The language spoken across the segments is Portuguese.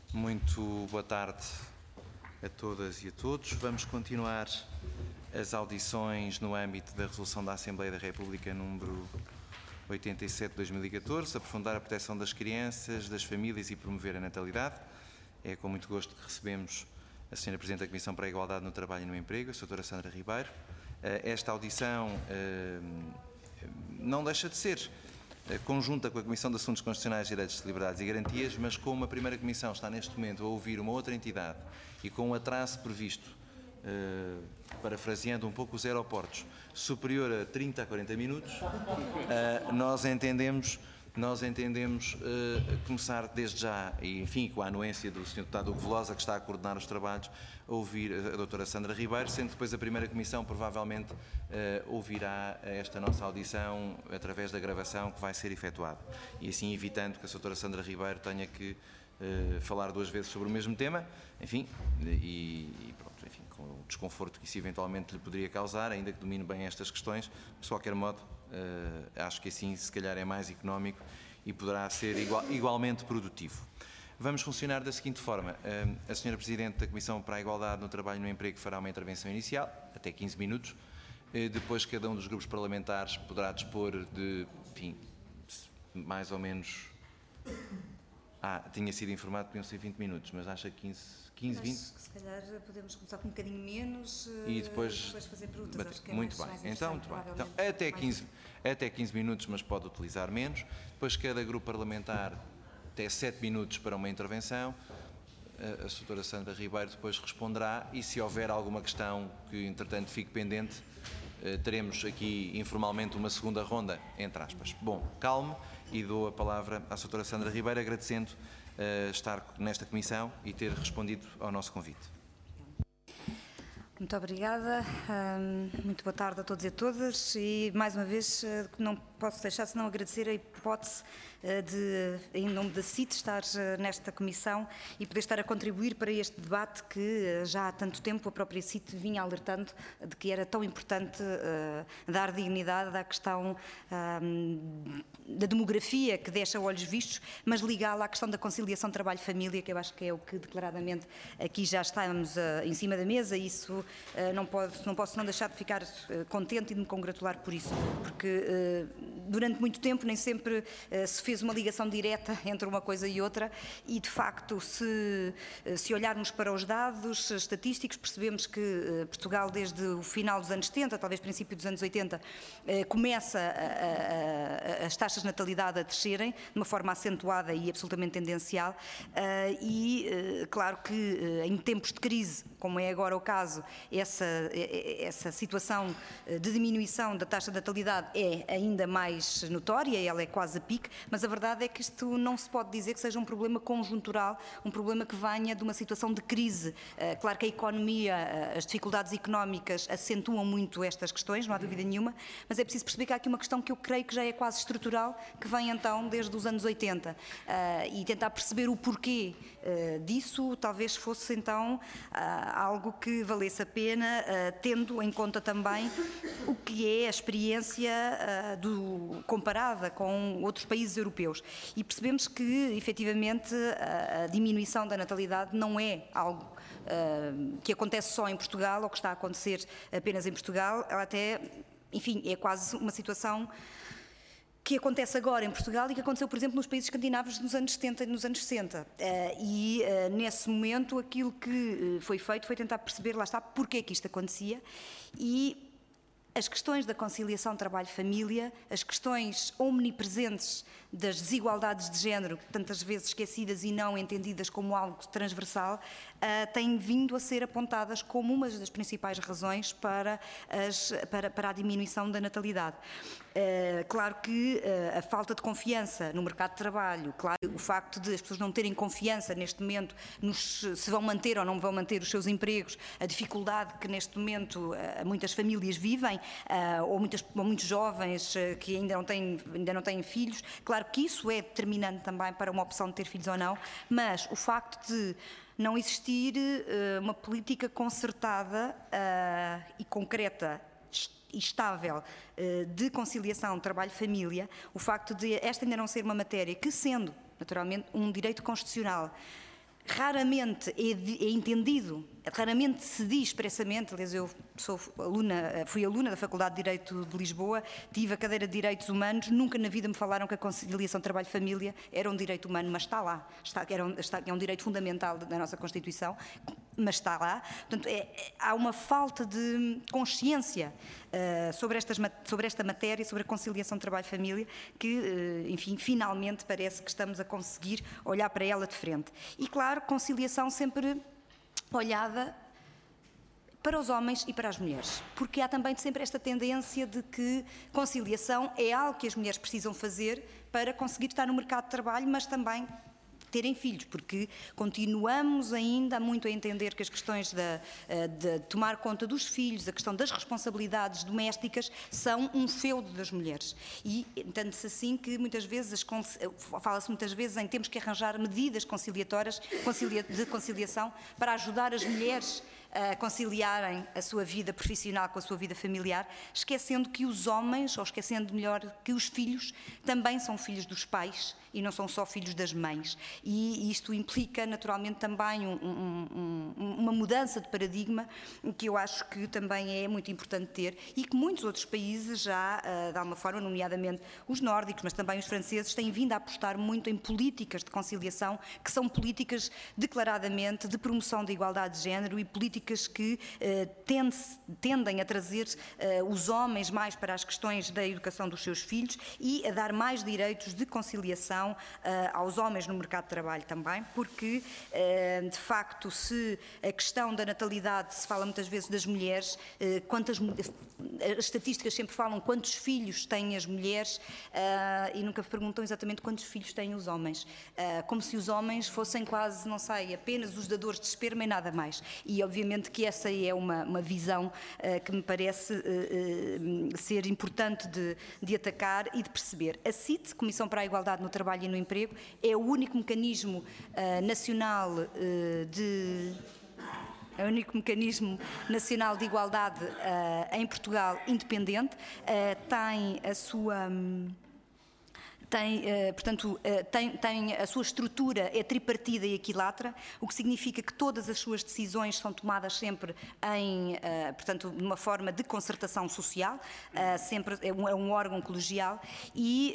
Muito boa tarde a todas e a todos. Vamos continuar as audições no âmbito da Resolução da Assembleia da República número 87 de 2014, aprofundar a proteção das crianças, das famílias e promover a natalidade. É com muito gosto que recebemos a Sra. Presidente da Comissão para a Igualdade no Trabalho e no Emprego, a Sra. Sandra Ribeiro. Esta audição não deixa de ser conjunta com a Comissão de Assuntos Constitucionais, Direitos, Liberdades e Garantias, mas como a primeira Comissão está neste momento a ouvir uma outra entidade e com um atraso previsto, parafraseando um pouco os aeroportos, superior a 30 a 40 minutos, nós entendemos começar desde já, e enfim, com a anuência do Sr. Deputado Hugo Velosa, que está a coordenar os trabalhos, a ouvir a Dra. Sandra Ribeiro, sendo que depois a primeira Comissão provavelmente ouvirá esta nossa audição através da gravação que vai ser efetuada. E assim evitando que a Dra. Sandra Ribeiro tenha que falar duas vezes sobre o mesmo tema, enfim, e pronto, enfim, com o desconforto que isso eventualmente lhe poderia causar, ainda que domine bem estas questões, mas de qualquer modo, acho que assim se calhar é mais económico e poderá ser igualmente produtivo. Vamos funcionar da seguinte forma: a Sra. Presidente da Comissão para a Igualdade no Trabalho e no Emprego fará uma intervenção inicial, até 15 minutos, depois cada um dos grupos parlamentares poderá dispor de, enfim, mais ou menos... tinha sido informado que podiam ser 20 minutos, mas acha que 15, 20? Acho que se calhar podemos começar com um bocadinho menos e depois fazer perguntas. Acho que é muito mais bem, então, muito bem. Então, até 15 minutos, mas pode utilizar menos. Depois cada grupo parlamentar até 7 minutos para uma intervenção. A Sra. Sandra Ribeiro depois responderá e se houver alguma questão que entretanto fique pendente, teremos aqui informalmente uma segunda ronda, entre aspas. Bom, calme, e dou a palavra à Sra. Sandra Ribeiro, agradecendo estar nesta comissão e ter respondido ao nosso convite. Muito obrigada, muito boa tarde a todos e a todas, e mais uma vez não posso deixar senão agradecer a hipótese de, em nome da CIT, estar nesta comissão e poder estar a contribuir para este debate que já há tanto tempo a própria CIT vinha alertando de que era tão importante dar dignidade à questão da demografia, que deixa olhos vistos, mas ligá-la à questão da conciliação trabalho-família, que eu acho que é o que declaradamente aqui já estamos em cima da mesa, e isso não posso não deixar de ficar contente e de me congratular por isso, porque durante muito tempo nem sempre se fez uma ligação direta entre uma coisa e outra, e de facto se olharmos para os dados estatísticos percebemos que Portugal desde o final dos anos 70, talvez princípio dos anos 80, começa as taxas de natalidade a descerem de uma forma acentuada e absolutamente tendencial, e claro que em tempos de crise, como é agora o caso, essa situação de diminuição da taxa de natalidade é ainda mais notória, ela é quase a pique, mas a verdade é que isto não se pode dizer que seja um problema conjuntural, um problema que venha de uma situação de crise. Claro que a economia, as dificuldades económicas acentuam muito estas questões, não há dúvida nenhuma, mas é preciso perceber que há aqui uma questão que eu creio que já é quase estrutural, que vem então desde os anos 80, e tentar perceber o porquê disso talvez fosse então algo que valesse a pena, tendo em conta também o que é a experiência comparada com outros países europeus. E percebemos que, efetivamente, a diminuição da natalidade não é algo que acontece só em Portugal ou que está a acontecer apenas em Portugal, ela até, enfim, é quase uma situação que acontece agora em Portugal e que aconteceu, por exemplo, nos países escandinavos nos anos 70 e nos anos 60. Nesse momento, aquilo que foi feito foi tentar perceber, lá está, porque é que isto acontecia, e as questões da conciliação trabalho-família, as questões omnipresentes das desigualdades de género, tantas vezes esquecidas e não entendidas como algo transversal, têm vindo a ser apontadas como uma das principais razões para a diminuição da natalidade. Claro que a falta de confiança no mercado de trabalho, claro, o facto de as pessoas não terem confiança neste momento se vão manter ou não vão manter os seus empregos, a dificuldade que neste momento muitas famílias vivem, ou muitos jovens que ainda não têm filhos, claro que isso é determinante também para uma opção de ter filhos ou não, mas o facto de não existir uma política concertada e concreta e estável de conciliação trabalho-família, o facto de esta ainda não ser uma matéria que, sendo naturalmente um direito constitucional, raramente é entendido, raramente se diz expressamente. Aliás, eu fui aluna da Faculdade de Direito de Lisboa, tive a cadeira de Direitos Humanos, nunca na vida me falaram que a conciliação trabalho-família era um direito humano, mas está lá, é um direito fundamental da nossa Constituição, mas está lá. Portanto, há uma falta de consciência sobre esta matéria, sobre a conciliação trabalho-família, que, enfim, finalmente parece que estamos a conseguir olhar para ela de frente. E, claro, conciliação sempre olhada para os homens e para as mulheres, porque há também sempre esta tendência de que conciliação é algo que as mulheres precisam fazer para conseguir estar no mercado de trabalho, mas também terem filhos, porque continuamos ainda muito a entender que as questões de tomar conta dos filhos, a questão das responsabilidades domésticas, são um feudo das mulheres. E entende-se assim que muitas vezes, fala-se muitas vezes em temos que arranjar medidas conciliatórias, de conciliação, para ajudar as mulheres a conciliarem a sua vida profissional com a sua vida familiar, esquecendo que os homens, ou esquecendo melhor, que os filhos também são filhos dos pais e não são só filhos das mães. E isto implica naturalmente também uma mudança de paradigma, que eu acho que também é muito importante ter, e que muitos outros países já, de alguma forma, nomeadamente os nórdicos, mas também os franceses, têm vindo a apostar muito em políticas de conciliação, que são políticas declaradamente de promoção da igualdade de género e políticas que tendem a trazer os homens mais para as questões da educação dos seus filhos e a dar mais direitos de conciliação aos homens no mercado de trabalho também, porque, de facto, se a questão da natalidade se fala muitas vezes das mulheres, as estatísticas sempre falam quantos filhos têm as mulheres e nunca perguntam exatamente quantos filhos têm os homens, como se os homens fossem quase, não sei, apenas os dadores de esperma e nada mais. E, obviamente, que essa é uma visão que me parece ser importante de atacar e de perceber. A CIT, Comissão para a Igualdade no Trabalho e no Emprego, é o único mecanismo nacional é o único mecanismo nacional de igualdade em Portugal independente, tem a sua... Tem a sua estrutura é tripartida e equilátera, o que significa que todas as suas decisões são tomadas sempre portanto, de uma forma de concertação social, sempre é um órgão colegial e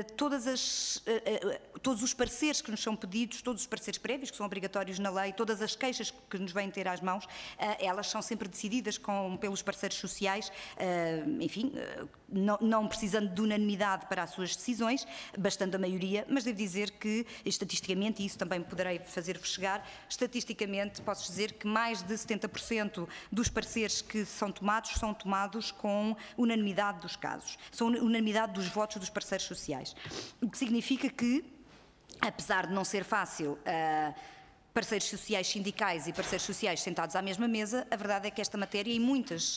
todos os pareceres que nos são pedidos, todos os pareceres prévios que são obrigatórios na lei, todas as queixas que nos vêm ter às mãos, elas são sempre decididas pelos parceiros sociais, enfim, não precisando de unanimidade para as suas decisões, bastante a maioria, mas devo dizer que, estatisticamente, e isso também poderei fazer-vos chegar, estatisticamente posso dizer que mais de 70% dos pareceres que são tomados com unanimidade dos casos, são unanimidade dos votos dos parceiros sociais. O que significa que, apesar de não ser fácil parceiros sociais sindicais e parceiros sociais sentados à mesma mesa, a verdade é que esta matéria, em muitos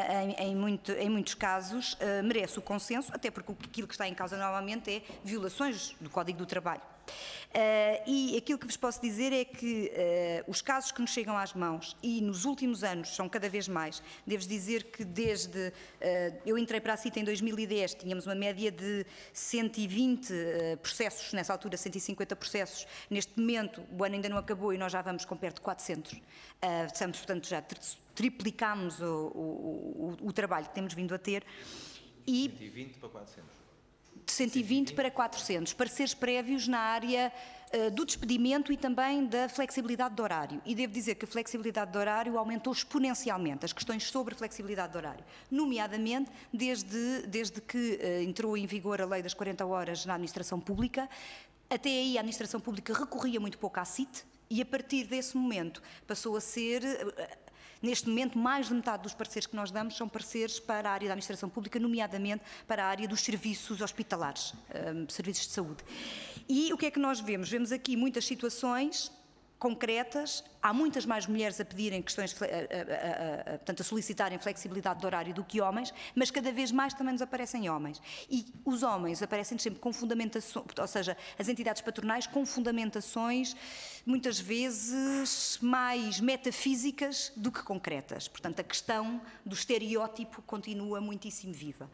casos, merece o consenso, até porque aquilo que está em causa normalmente é violações do Código do Trabalho. E aquilo que vos posso dizer é que os casos que nos chegam às mãos, e nos últimos anos são cada vez mais, devo dizer que desde... eu entrei para a CIT em 2010, tínhamos uma média de 120 processos, nessa altura 150 processos, neste momento o ano ainda não acabou e nós já vamos com perto de 400. Estamos, portanto, já triplicámos o trabalho que temos vindo a ter. 120 para 400. De 120 para 400, pareceres prévios na área do despedimento e também da flexibilidade de horário. E devo dizer que a flexibilidade de horário aumentou exponencialmente, as questões sobre flexibilidade de horário, nomeadamente desde que entrou em vigor a lei das 40 horas na administração pública. Até aí a administração pública recorria muito pouco à CIT e a partir desse momento passou a ser... Neste momento, mais de metade dos pareceres que nós damos são pareceres para a área da administração pública, nomeadamente para a área dos serviços hospitalares, serviços de saúde. E o que é que nós vemos? Vemos aqui muitas situações concretas, há muitas mais mulheres a pedirem questões, portanto, a solicitarem flexibilidade de horário do que homens, mas cada vez mais também nos aparecem homens. E os homens aparecem sempre com fundamentações, ou seja, as entidades patronais com fundamentações muitas vezes mais metafísicas do que concretas. Portanto, a questão do estereótipo continua muitíssimo viva.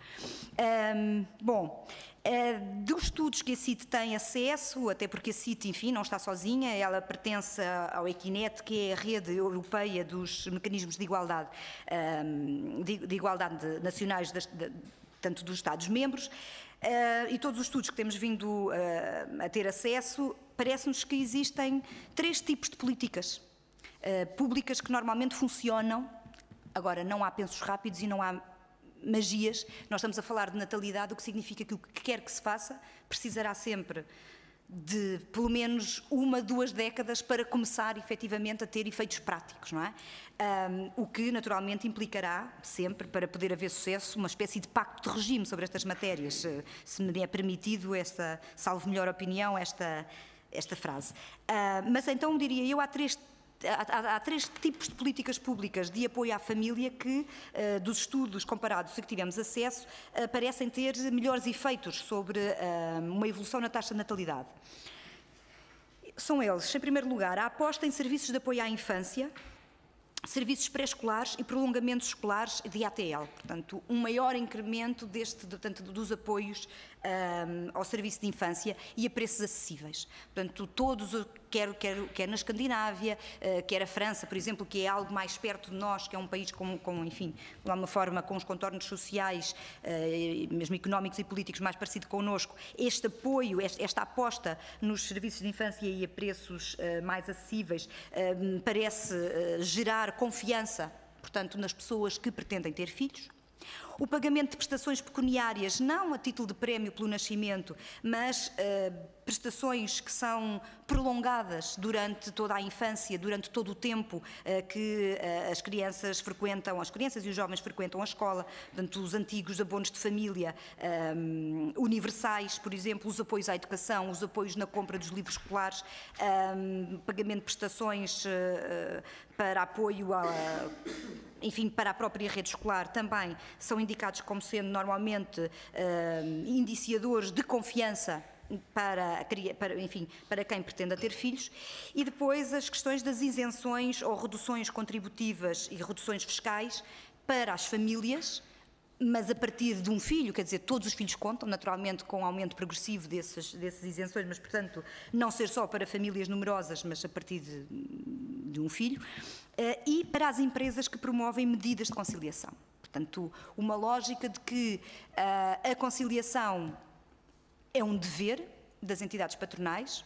Dos estudos que a CIT tem acesso, até porque a CIT, enfim, não está sozinha, ela pertence refere-se ao Equinet, que é a rede europeia dos mecanismos de igualdade, nacionais, tanto dos Estados-membros, e todos os estudos que temos vindo a ter acesso, parece-nos que existem 3 tipos de políticas públicas que normalmente funcionam. Agora, não há pensos rápidos e não há magias. Nós estamos a falar de natalidade, o que significa que o que quer que se faça precisará sempre de pelo menos 1, 2 décadas para começar efetivamente a ter efeitos práticos, não é? O que naturalmente implicará sempre, para poder haver sucesso, uma espécie de pacto de regime sobre estas matérias, se me é permitido esta, salvo melhor opinião, esta frase. Mas então diria eu, há 3 tipos de políticas públicas de apoio à família que, dos estudos comparados a que tivemos acesso, parecem ter melhores efeitos sobre uma evolução na taxa de natalidade. São eles, em primeiro lugar, a aposta em serviços de apoio à infância, serviços pré-escolares e prolongamentos escolares de ATL. Portanto, um maior incremento dos apoios ao serviço de infância e a preços acessíveis. Portanto, todos, quer na Escandinávia, quer a França, por exemplo, que é algo mais perto de nós, que é um país enfim, de alguma forma, com os contornos sociais, mesmo económicos e políticos mais parecido connosco, este apoio, esta aposta nos serviços de infância e a preços mais acessíveis, parece gerar confiança, portanto, nas pessoas que pretendem ter filhos. O pagamento de prestações pecuniárias, não a título de prémio pelo nascimento, mas prestações que são prolongadas durante toda a infância, durante todo o tempo que as crianças e os jovens frequentam a escola, portanto, os antigos abonos de família universais, por exemplo, os apoios à educação, os apoios na compra dos livros escolares, pagamento de prestações para apoio enfim, para a própria rede escolar, também são indicados como sendo normalmente indiciadores de confiança para quem pretenda ter filhos. E depois as questões das isenções ou reduções contributivas e reduções fiscais para as famílias, mas a partir de um filho, quer dizer, todos os filhos contam, naturalmente com aumento progressivo dessas isenções, mas, portanto, não ser só para famílias numerosas, mas a partir de um filho, e para as empresas que promovem medidas de conciliação. Portanto, uma lógica de que a conciliação é um dever das entidades patronais,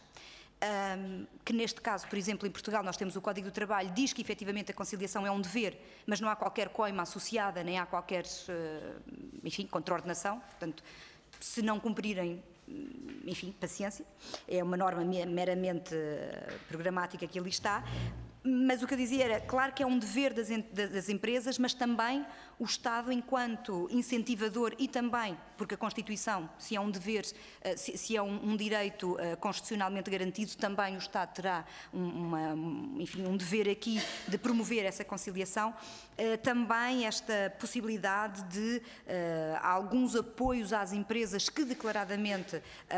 que neste caso, por exemplo, em Portugal, nós temos o Código do Trabalho, diz que efetivamente a conciliação é um dever, mas não há qualquer coima associada, nem há qualquer, enfim, contraordenação. Portanto, se não cumprirem, enfim, paciência, é uma norma meramente programática que ali está. Mas o que eu dizia era, claro que é um dever das empresas, mas também o Estado, enquanto incentivador, e também, porque a Constituição, se é um dever, se é um direito constitucionalmente garantido, também o Estado terá enfim, um dever aqui de promover essa conciliação. Também esta possibilidade de alguns apoios às empresas que declaradamente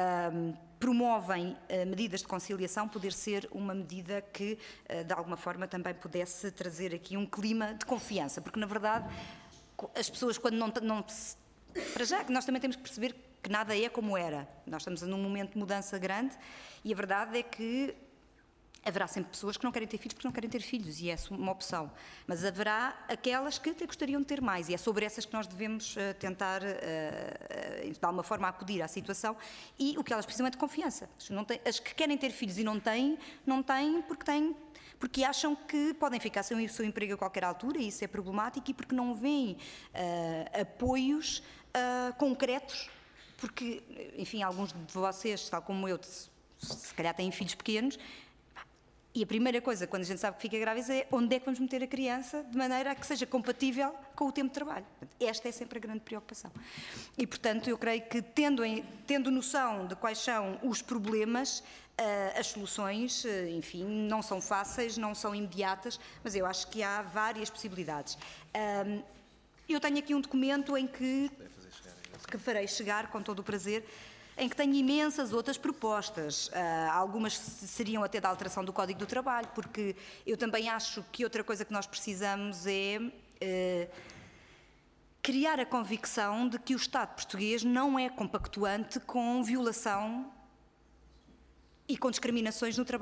promovem medidas de conciliação, poder ser uma medida que, de alguma forma, também pudesse trazer aqui um clima de confiança, porque, na verdade, as pessoas, quando não para já, nós também temos que perceber que nada é como era. Nós estamos num momento de mudança grande e a verdade é que haverá sempre pessoas que não querem ter filhos porque não querem ter filhos, e é uma opção. Mas haverá aquelas que até gostariam de ter mais, e é sobre essas que nós devemos tentar, de alguma forma, acudir à situação, e o que elas precisam é de confiança. As que querem ter filhos e não têm porque acham que podem ficar sem o seu emprego a qualquer altura, e isso é problemático, e porque não veem apoios concretos, porque, enfim, alguns de vocês, tal como eu, se calhar têm filhos pequenos. E a primeira coisa, quando a gente sabe que fica grávida, é onde é que vamos meter a criança de maneira a que seja compatível com o tempo de trabalho. Esta é sempre a grande preocupação. E, portanto, eu creio que, tendo noção de quais são os problemas, as soluções, enfim, não são fáceis, não são imediatas, mas eu acho que há várias possibilidades. Eu tenho aqui um documento em que farei chegar, com todo o prazer, em que tenho imensas outras propostas. Algumas seriam até da alteração do Código do Trabalho, porque eu também acho que outra coisa que nós precisamos é criar a convicção de que o Estado português não é compactuante com violação e com discriminações no trabalho.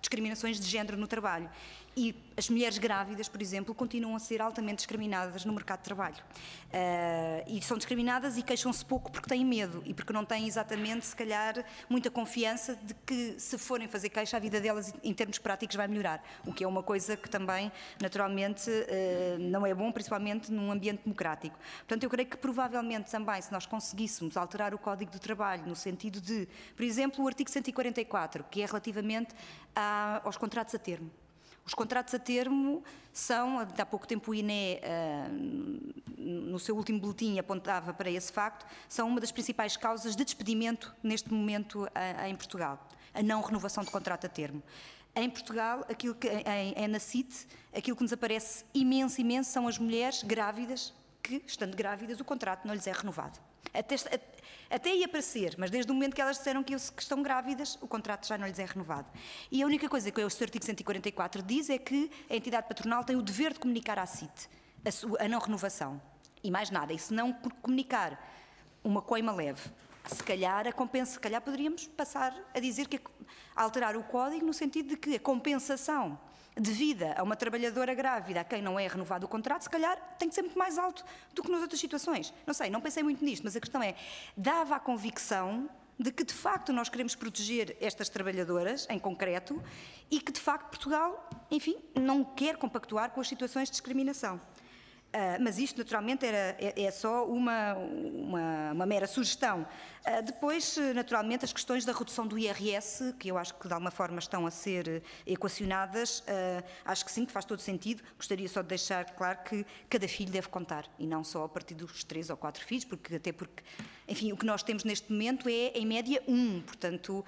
discriminações de género no trabalho. E as mulheres grávidas, por exemplo, continuam a ser altamente discriminadas no mercado de trabalho. E são discriminadas e queixam-se pouco porque têm medo e porque não têm exatamente, se calhar, muita confiança de que, se forem fazer queixa, a vida delas, em termos práticos, vai melhorar. O que é uma coisa que também, naturalmente, não é bom, principalmente num ambiente democrático. Portanto, eu creio que, provavelmente, também, se nós conseguíssemos alterar o Código do Trabalho no sentido de, por exemplo, o artigo 144, que é relativamente aos contratos a termo. Os contratos a termo são, há pouco tempo o INE, no seu último boletim, apontava para esse facto, são uma das principais causas de despedimento neste momento em Portugal, a não renovação de contrato a termo. Em Portugal, na CIT, aquilo que nos aparece imenso são as mulheres grávidas que, estando grávidas, o contrato não lhes é renovado. Até ia para ser, mas desde o momento que elas disseram que estão grávidas, o contrato já não lhes é renovado. E a única coisa que o artigo 144 diz é que a entidade patronal tem o dever de comunicar à CIT a não renovação. E mais nada. E se não comunicar uma coima leve, se calhar poderíamos passar a dizer que a alterar o código no sentido de que a compensação devida a uma trabalhadora grávida a quem não é renovado o contrato, se calhar tem que ser muito mais alto do que nas outras situações. Não sei, não pensei muito nisto, mas a questão é, dava a convicção de que, de facto, nós queremos proteger estas trabalhadoras, em concreto, e que, de facto, Portugal, enfim, não quer compactuar com as situações de discriminação. Mas isto, naturalmente, é só uma mera sugestão. Depois, naturalmente, as questões da redução do IRS, que eu acho que de alguma forma estão a ser equacionadas, acho que sim, que faz todo sentido. Gostaria só de deixar claro que cada filho deve contar, e não só a partir dos 3 ou 4 filhos, porque, enfim, o que nós temos neste momento é, em média, 1, portanto,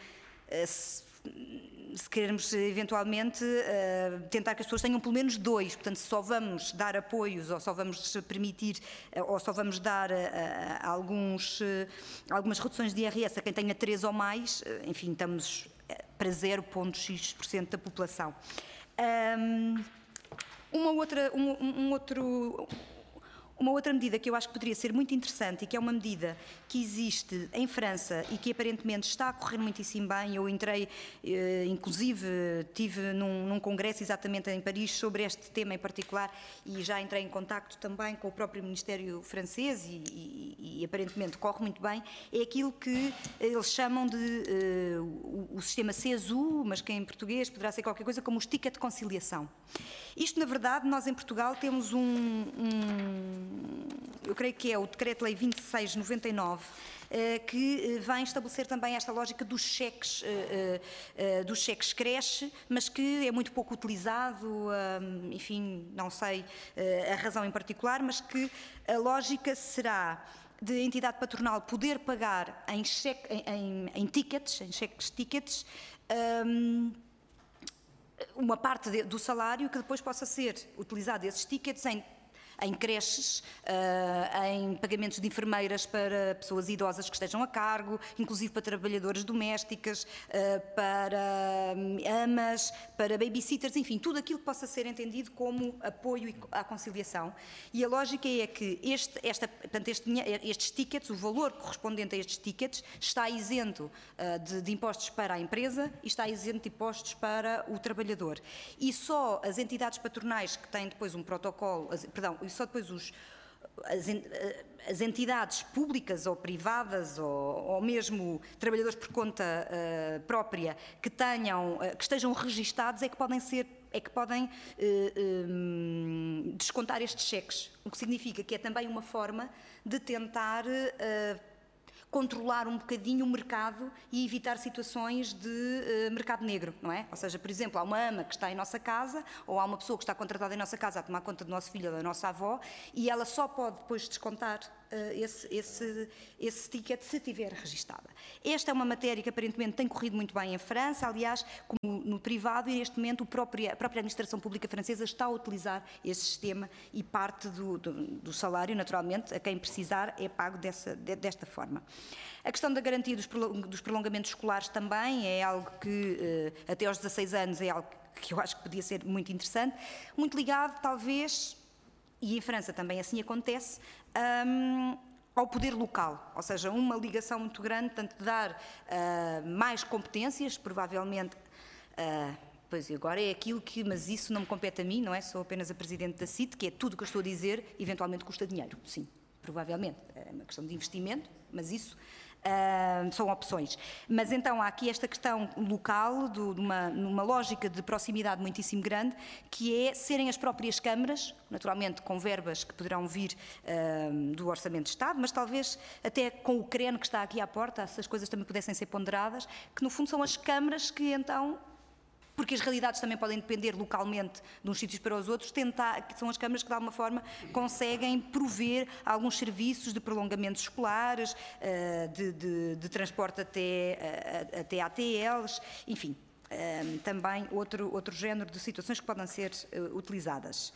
se queremos eventualmente tentar que as pessoas tenham pelo menos 2, portanto, se só vamos dar apoios ou só vamos permitir ou só vamos dar algumas reduções de IRS a quem tenha 3 ou mais, enfim, estamos para 0,x% da população. Uma outra medida que eu acho que poderia ser muito interessante e que é uma medida que existe em França e que aparentemente está a correr muitíssimo bem. Eu entrei, inclusive, estive num congresso exatamente em Paris sobre este tema em particular e já entrei em contacto também com o próprio Ministério francês e aparentemente corre muito bem. É aquilo que eles chamam de o sistema CESU, mas que em português poderá ser qualquer coisa como os tickets de conciliação. Isto, na verdade, nós em Portugal temos eu creio que é o Decreto-Lei 2699, que vem estabelecer também esta lógica dos cheques creche, mas que é muito pouco utilizado, enfim, não sei a razão em particular, mas que a lógica será de entidade patronal poder pagar em cheques-tickets, uma parte do salário que depois possa ser utilizado esses tickets em creches, em pagamentos de enfermeiras para pessoas idosas que estejam a cargo, inclusive para trabalhadoras domésticas, para amas, para babysitters, enfim, tudo aquilo que possa ser entendido como apoio à conciliação. E a lógica é que estes tickets, o valor correspondente a estes tickets, está isento de impostos para a empresa e está isento de impostos para o trabalhador. E só as entidades patronais que têm depois um protocolo, e só depois as entidades públicas ou privadas ou mesmo trabalhadores por conta própria que estejam registados é que podem descontar estes cheques, o que significa que é também uma forma de tentar controlar um bocadinho o mercado e evitar situações de mercado negro, não é? Ou seja, por exemplo, há uma ama que está em nossa casa ou há uma pessoa que está contratada em nossa casa a tomar conta do nosso filho ou da nossa avó e ela só pode depois descontar esse ticket se estiver registada. Esta é uma matéria que aparentemente tem corrido muito bem em França, aliás, como no privado, e neste momento a própria administração pública francesa está a utilizar esse sistema e parte do salário, naturalmente, a quem precisar é pago desta forma. A questão da garantia dos prolongamentos escolares também é algo que, até aos 16 anos, é algo que eu acho que podia ser muito interessante, muito ligado, talvez, e em França também assim acontece, ao poder local, ou seja, uma ligação muito grande, tanto de dar mais competências, provavelmente Pois, e agora é aquilo que, mas isso não me compete a mim, não é? Sou apenas a Presidente da CIT, que é tudo o que eu estou a dizer, eventualmente custa dinheiro, sim, provavelmente. É uma questão de investimento, mas isso são opções. Mas então há aqui esta questão local, numa lógica de proximidade muitíssimo grande, que é serem as próprias câmaras, naturalmente com verbas que poderão vir do Orçamento de Estado, mas talvez até com o CREN que está aqui à porta, se as coisas também pudessem ser ponderadas, que no fundo são as câmaras que então, porque as realidades também podem depender localmente de uns sítios para os outros, que são as câmaras que de alguma forma conseguem prover alguns serviços de prolongamentos escolares, de transporte até ATLs, enfim, também outro género de situações que podem ser utilizadas.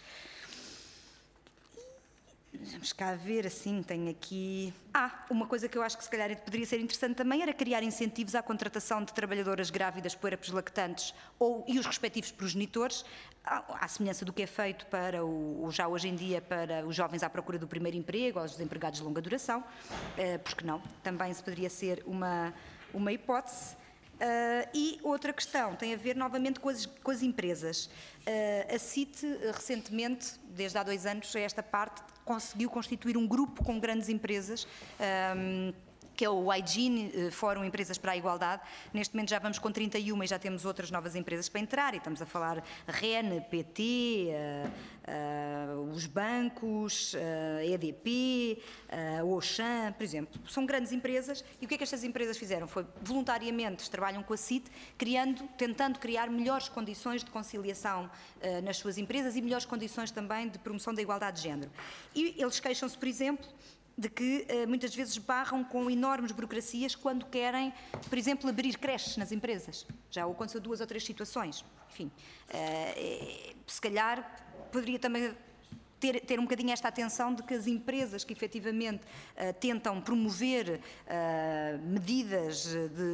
Vamos cá ver, assim, tenho aqui... uma coisa que eu acho que se calhar poderia ser interessante também era criar incentivos à contratação de trabalhadoras grávidas, puérperas, lactantes e os respectivos progenitores, à semelhança do que é feito para já hoje em dia para os jovens à procura do primeiro emprego, aos desempregados de longa duração, porque não, também se poderia ser uma hipótese. E outra questão tem a ver novamente com as empresas. A CIT recentemente, desde há 2 anos a esta parte, conseguiu constituir um grupo com grandes empresas, que é o IGENE, Fórum Empresas para a Igualdade. Neste momento já vamos com 31 e já temos outras novas empresas para entrar, e estamos a falar REN, PT, os bancos, EDP, Auchan, por exemplo. São grandes empresas, e o que é que estas empresas fizeram? Foi, voluntariamente, trabalham com a CIT, tentando criar melhores condições de conciliação nas suas empresas e melhores condições também de promoção da igualdade de género. E eles queixam-se, por exemplo, de que muitas vezes barram com enormes burocracias quando querem, por exemplo, abrir creches nas empresas. Já aconteceu 2 ou 3 situações. Enfim, se calhar poderia também ter um bocadinho esta atenção de que as empresas que efetivamente tentam promover medidas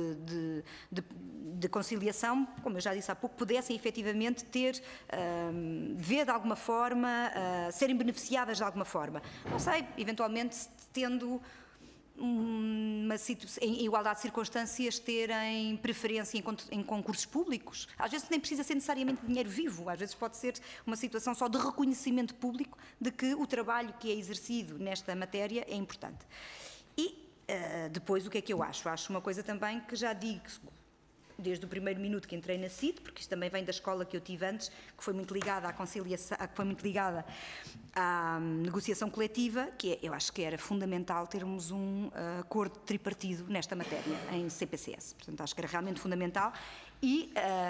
de conciliação, como eu já disse há pouco, pudessem efetivamente ver de alguma forma, serem beneficiadas de alguma forma. Não sei, eventualmente tendo em igualdade de circunstâncias, terem preferência em concursos públicos. Às vezes nem precisa ser necessariamente dinheiro vivo, às vezes pode ser uma situação só de reconhecimento público de que o trabalho que é exercido nesta matéria é importante. E depois o que é que eu acho? Acho uma coisa também que já digo desde o primeiro minuto que entrei na CIT, porque isto também vem da escola que eu tive antes, que foi muito ligada à conciliação, que foi muito ligada à negociação coletiva, eu acho que era fundamental termos um acordo tripartido nesta matéria, em CPCS. Portanto, acho que era realmente fundamental e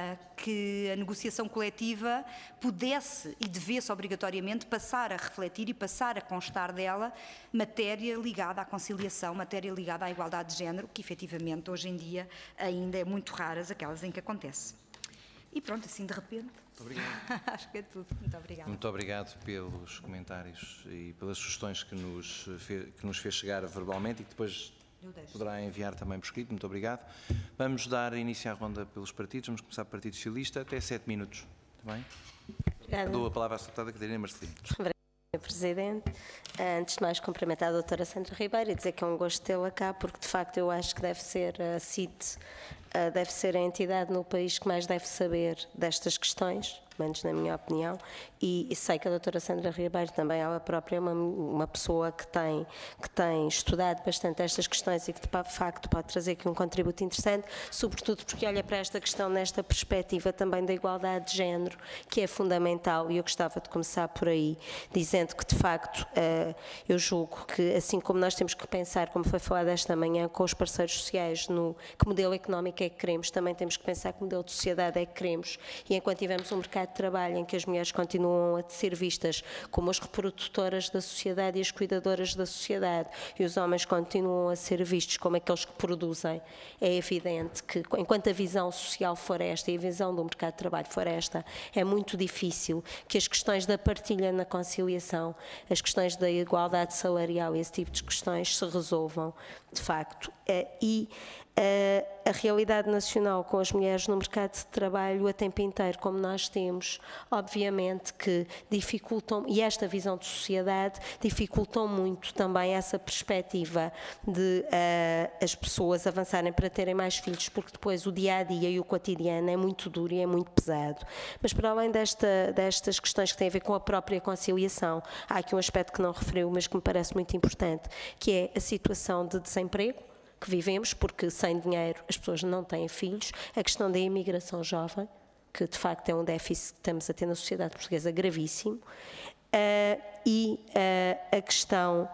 que a negociação coletiva pudesse e devesse obrigatoriamente passar a refletir e passar a constar dela matéria ligada à conciliação, matéria ligada à igualdade de género, que efetivamente hoje em dia ainda é muito raras aquelas em que acontece. E pronto, assim de repente. Muito obrigado. Acho que é tudo. Muito obrigada. Muito obrigado pelos comentários e pelas sugestões que nos fez chegar verbalmente e que depois poderá enviar também por escrito. Muito obrigado. Vamos dar início à ronda pelos partidos. Vamos começar pelo Partido Socialista. Até 7 minutos. Está bem? Obrigada. Dou a palavra à deputada Catarina Marcelino. Obrigada, Sr. Presidente. Antes de mais, cumprimentar a doutora Sandra Ribeiro e dizer que é um gosto tê-la cá, porque de facto eu acho que deve ser a CIT, deve ser a entidade no país que mais deve saber destas questões, pelo menos na minha opinião, e sei que a doutora Sandra Ribeiro também, ela própria, é uma pessoa que tem estudado bastante estas questões e que de facto pode trazer aqui um contributo interessante, sobretudo porque olha para esta questão nesta perspectiva também da igualdade de género, que é fundamental, e eu gostava de começar por aí, dizendo que de facto eu julgo que, assim como nós temos que pensar, como foi falado esta manhã, com os parceiros sociais, no que modelo económico é que queremos, também temos que pensar que modelo de sociedade é que queremos, e enquanto tivermos um mercado de trabalho em que as mulheres continuam a ser vistas como as reprodutoras da sociedade e as cuidadoras da sociedade, e os homens continuam a ser vistos como aqueles que produzem, é evidente que, enquanto a visão social for esta e a visão do mercado de trabalho for esta, é muito difícil que as questões da partilha na conciliação, as questões da igualdade salarial e esse tipo de questões se resolvam, de facto. E A realidade nacional com as mulheres no mercado de trabalho a tempo inteiro, como nós temos, obviamente que dificultam, e esta visão de sociedade dificultam muito também essa perspectiva de as pessoas avançarem para terem mais filhos, porque depois o dia-a-dia e o cotidiano é muito duro e é muito pesado. Mas para além destas questões que têm a ver com a própria conciliação, há aqui um aspecto que não referiu, mas que me parece muito importante, que é a situação de desemprego que vivemos, porque sem dinheiro as pessoas não têm filhos, a questão da imigração jovem, que de facto é um déficit que estamos a ter na sociedade portuguesa gravíssimo, e a questão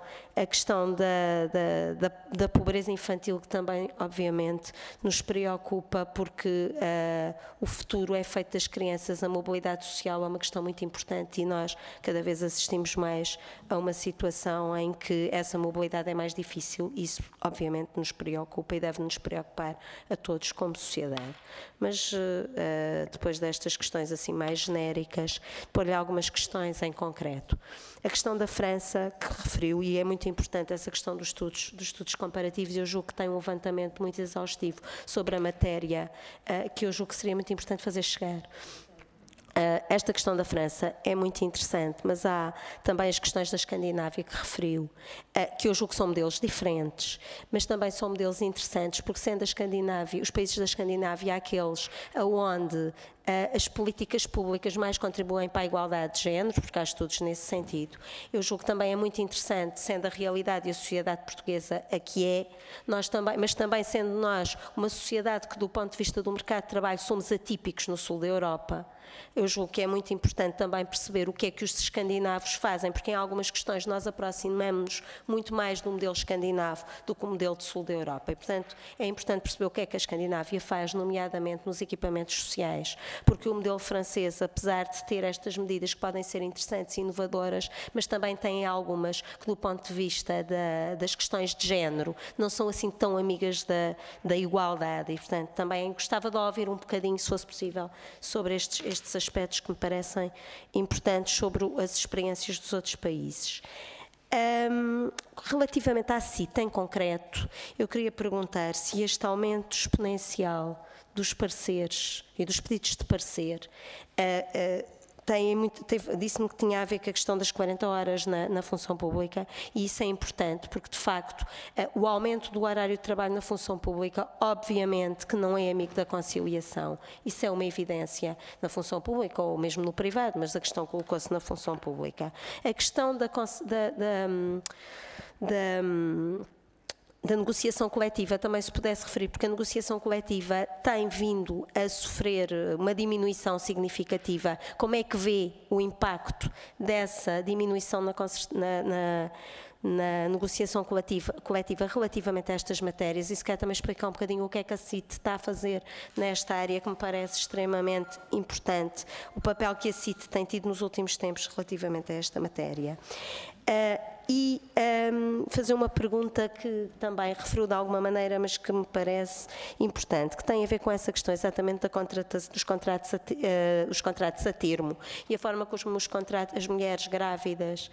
da pobreza infantil, que também, obviamente, nos preocupa, porque o futuro é feito das crianças, a mobilidade social é uma questão muito importante e nós cada vez assistimos mais a uma situação em que essa mobilidade é mais difícil. Isso, obviamente, nos preocupa e deve nos preocupar a todos como sociedade. Mas, depois destas questões assim mais genéricas, pôr-lhe algumas questões em concreto. A questão da França, que referiu, e é muito importante essa questão dos estudos comparativos, eu julgo que tem um levantamento muito exaustivo sobre a matéria, que eu julgo que seria muito importante fazer chegar. Esta questão da França é muito interessante, mas há também as questões da Escandinávia que referiu, que eu julgo que são modelos diferentes, mas também são modelos interessantes, porque sendo a Escandinávia, os países da Escandinávia, aqueles onde as políticas públicas mais contribuem para a igualdade de géneros, porque há estudos nesse sentido. Eu julgo que também é muito interessante, sendo a realidade e a sociedade portuguesa a que é, nós também, mas também sendo nós uma sociedade que, do ponto de vista do mercado de trabalho, somos atípicos no sul da Europa. Eu julgo que é muito importante também perceber o que é que os escandinavos fazem, porque em algumas questões nós aproximamos-nos muito mais do modelo escandinavo do que o modelo do sul da Europa. E, portanto, é importante perceber o que é que a Escandinávia faz, nomeadamente nos equipamentos sociais, porque o modelo francês, apesar de ter estas medidas que podem ser interessantes e inovadoras, mas também tem algumas que, do ponto de vista das questões de género, não são assim tão amigas da igualdade. E, portanto, também gostava de ouvir um bocadinho, se fosse possível, sobre estes aspectos que me parecem importantes sobre as experiências dos outros países. Relativamente à CIT em concreto, eu queria perguntar se este aumento exponencial dos pareceres e dos pedidos de parecer disse-me que tinha a ver com a questão das 40 horas na função pública, e isso é importante porque, de facto, o aumento do horário de trabalho na função pública, obviamente que não é amigo da conciliação. Isso é uma evidência na função pública ou mesmo no privado, mas a questão colocou-se na função pública. A questão da negociação coletiva, também se pudesse referir, porque a negociação coletiva tem vindo a sofrer uma diminuição significativa. Como é que vê o impacto dessa diminuição na negociação coletiva relativamente a estas matérias? E se quer também explicar um bocadinho o que é que a CIT está a fazer nesta área, que me parece extremamente importante, o papel que a CIT tem tido nos últimos tempos relativamente a esta matéria. Fazer uma pergunta que também referiu de alguma maneira, mas que me parece importante, que tem a ver com essa questão exatamente dos contratos a termo e a forma como as mulheres grávidas,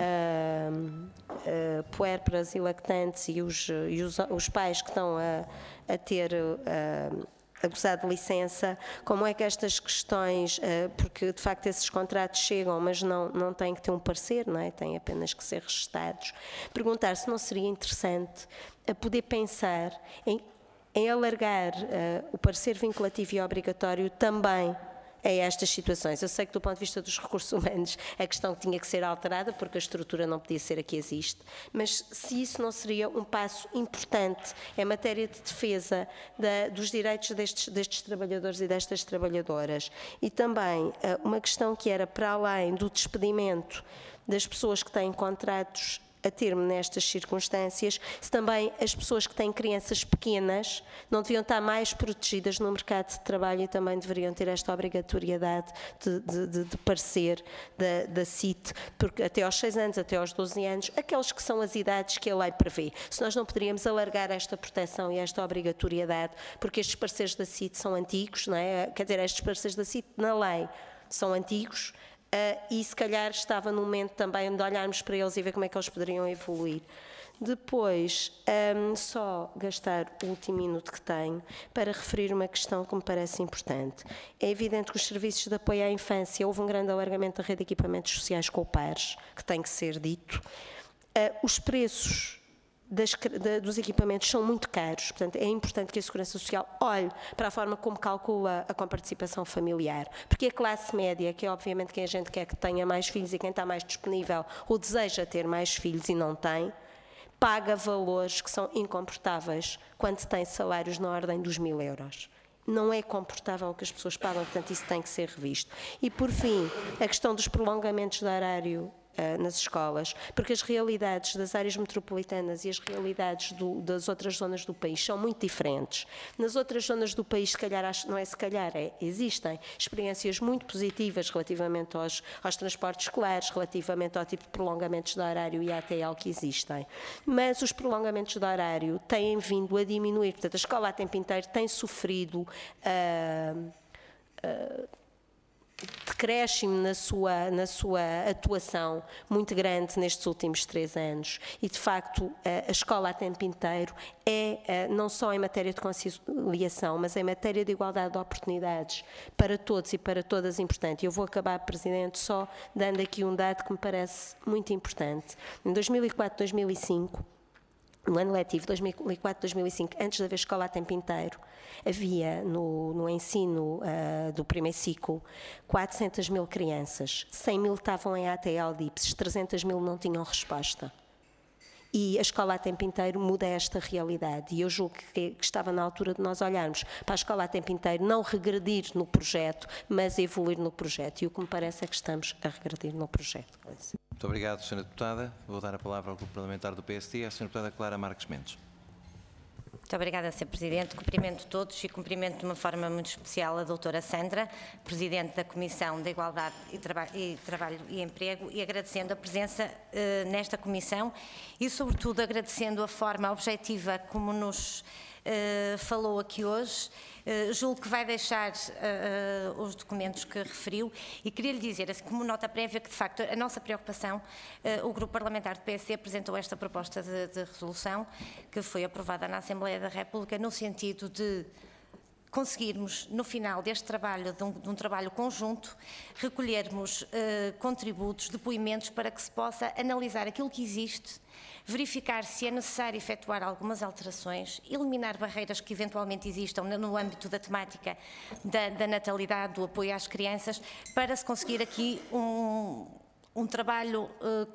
puérperas e lactantes e os pais que estão a ter a gozar de licença, como é que estas questões, porque de facto esses contratos chegam, mas não têm que ter um parecer, não é? Têm apenas que ser registados. Perguntar se não seria interessante a poder pensar em alargar o parecer vinculativo e obrigatório também a estas situações. Eu sei que, do ponto de vista dos recursos humanos, a questão tinha que ser alterada, porque a estrutura não podia ser a que existe, mas se isso não seria um passo importante em matéria de defesa dos direitos destes trabalhadores e destas trabalhadoras. E também uma questão que era, para além do despedimento das pessoas que têm contratos a termo nestas circunstâncias, se também as pessoas que têm crianças pequenas não deviam estar mais protegidas no mercado de trabalho e também deveriam ter esta obrigatoriedade de parecer da CIT, porque até aos 6 anos, até aos 12 anos, aquelas que são as idades que a lei prevê. Se nós não poderíamos alargar esta proteção e esta obrigatoriedade, porque estes pareceres da CIT são antigos, não é? Quer dizer, estes pareceres da CIT na lei são antigos, e se calhar estava no momento também de olharmos para eles e ver como é que eles poderiam evoluir. Depois, só gastar o último minuto que tenho para referir uma questão que me parece importante. É evidente que os serviços de apoio à infância, houve um grande alargamento da rede de equipamentos sociais com pares, que tem que ser dito. Os preços dos equipamentos são muito caros, portanto é importante que a Segurança Social olhe para a forma como calcula a comparticipação familiar, porque a classe média, que é obviamente quem a gente quer que tenha mais filhos e quem está mais disponível ou deseja ter mais filhos e não tem, paga valores que são incomportáveis quando tem salários na ordem dos 1000 euros. Não é comportável o que as pessoas pagam, portanto isso tem que ser revisto. E por fim, a questão dos prolongamentos de horário nas escolas, porque as realidades das áreas metropolitanas e as realidades das outras zonas do país são muito diferentes. Nas outras zonas do país, se calhar, não é se calhar, existem experiências muito positivas relativamente aos transportes escolares, relativamente ao tipo de prolongamentos de horário e ATL que existem. Mas os prolongamentos de horário têm vindo a diminuir, portanto a escola a tempo inteiro tem sofrido decréscimo na sua atuação muito grande nestes últimos 3 anos e, de facto, a escola a tempo inteiro é, não só em matéria de conciliação, mas em matéria de igualdade de oportunidades para todos e para todas importante. Eu vou acabar, Presidente, só dando aqui um dado que me parece muito importante. Em 2004-2005, no ano letivo 2004-2005, antes de haver escola a tempo inteiro, havia no ensino do primeiro ciclo 400 mil crianças, 100 mil estavam em ATL DIPS, 300 mil não tinham resposta. E a escola a tempo inteiro muda esta realidade. E eu julgo que estava na altura de nós olharmos para a escola a tempo inteiro, não regredir no projeto, mas evoluir no projeto. E o que me parece é que estamos a regredir no projeto. Muito obrigado, Sra. Deputada. Vou dar a palavra ao Grupo Parlamentar do PSD, à Sra. Deputada Clara Marques Mendes. Muito obrigada, Sr. Presidente. Cumprimento todos e cumprimento de uma forma muito especial a doutora Sandra, Presidente da Comissão da Igualdade e Trabalho e Emprego, e agradecendo a presença nesta Comissão e, sobretudo, agradecendo a forma objetiva como nos falou aqui hoje. Julgo que vai deixar os documentos que referiu e queria lhe dizer, assim, como nota prévia, que de facto a nossa preocupação, o Grupo Parlamentar do PSD apresentou esta proposta de resolução que foi aprovada na Assembleia da República no sentido de conseguirmos, no final deste trabalho, de um trabalho conjunto, recolhermos contributos, depoimentos para que se possa analisar aquilo que existe, verificar se é necessário efetuar algumas alterações, eliminar barreiras que eventualmente existam no âmbito da temática da natalidade, do apoio às crianças, para se conseguir aqui um trabalho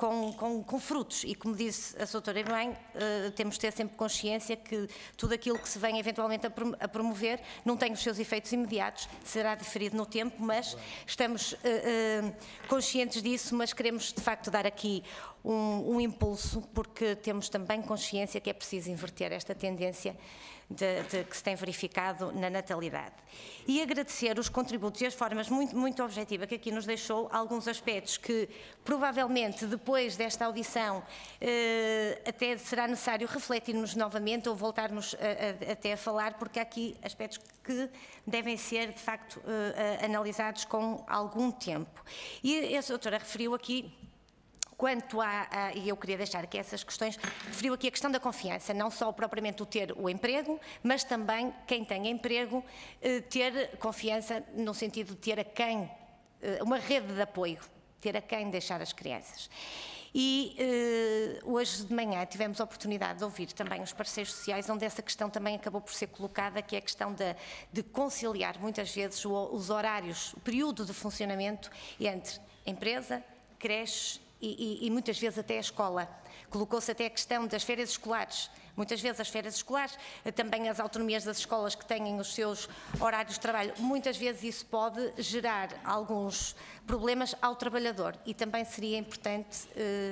com frutos. E como disse a doutora bem, temos de ter sempre consciência que tudo aquilo que se vem eventualmente a promover não tem os seus efeitos imediatos, será diferido no tempo, mas estamos conscientes disso, mas queremos de facto dar aqui um impulso, porque temos também consciência que é preciso inverter esta tendência que se tem verificado na natalidade. E agradecer os contributos e as formas muito objetivas que aqui nos deixou, alguns aspectos que provavelmente depois desta audição até será necessário refletirmos novamente ou voltarmos até a falar, porque há aqui aspectos que devem ser de facto analisados com algum tempo. E a doutora referiu aqui, quanto e eu queria deixar aqui essas questões, referiu aqui a questão da confiança, não só propriamente o ter o emprego, mas também quem tem emprego ter confiança no sentido de ter a quem, uma rede de apoio, ter a quem deixar as crianças. E hoje de manhã tivemos a oportunidade de ouvir também os parceiros sociais, onde essa questão também acabou por ser colocada, que é a questão de conciliar muitas vezes os horários, o período de funcionamento entre empresa, creches e muitas vezes até a escola. Colocou-se até a questão das férias escolares. Muitas vezes as férias escolares, também as autonomias das escolas que têm os seus horários de trabalho, muitas vezes isso pode gerar alguns problemas ao trabalhador e também seria importante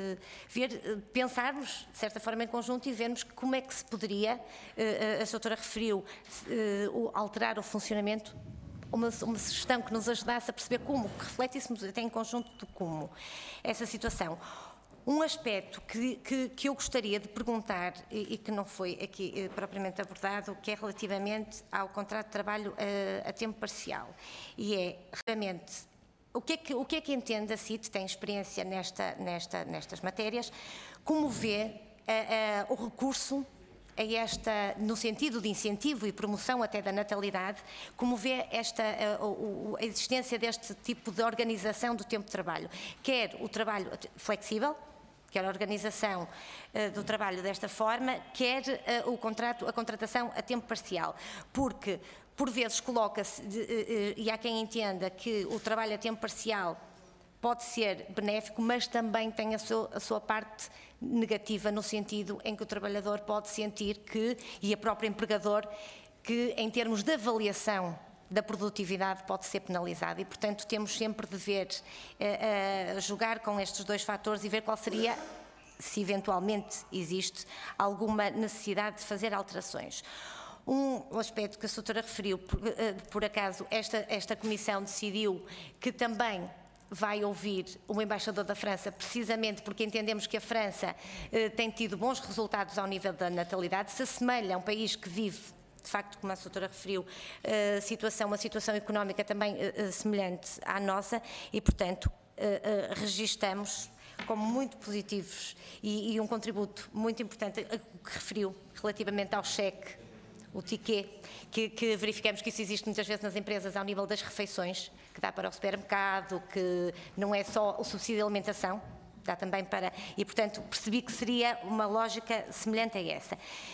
pensarmos, de certa forma, em conjunto e vermos como é que se poderia, a doutora referiu, alterar o funcionamento, uma sugestão que nos ajudasse a perceber como, que refletíssemos até em conjunto de como essa situação. Um aspecto que eu gostaria de perguntar e que não foi aqui propriamente abordado, que é relativamente ao contrato de trabalho a tempo parcial, e é realmente o que é que entende a CIT, tem experiência nestas matérias, como vê o recurso a esta, no sentido de incentivo e promoção até da natalidade, como vê a existência deste tipo de organização do tempo de trabalho, quer o trabalho flexível, quer a organização do trabalho desta forma, quer a contratação a tempo parcial, porque por vezes coloca-se, e há quem entenda que o trabalho a tempo parcial pode ser benéfico, mas também tem a sua parte negativa, no sentido em que o trabalhador pode sentir que, e a própria empregador, que em termos de avaliação da produtividade pode ser penalizado e, portanto, temos sempre de ver, jogar com estes dois fatores e ver qual seria, se eventualmente existe, alguma necessidade de fazer alterações. Um aspecto que a doutora referiu, por acaso, esta comissão decidiu que também vai ouvir o embaixador da França, precisamente porque entendemos que a França tem tido bons resultados ao nível da natalidade, se assemelha a um país que vive, de facto, como a doutora referiu, uma situação económica também semelhante à nossa e, portanto, registamos como muito positivos e um contributo muito importante que referiu relativamente ao cheque, o ticket, que verificamos que isso existe muitas vezes nas empresas ao nível das refeições, que dá para o supermercado, que não é só o subsídio de alimentação, dá também para... E, portanto, percebi que seria uma lógica semelhante a essa.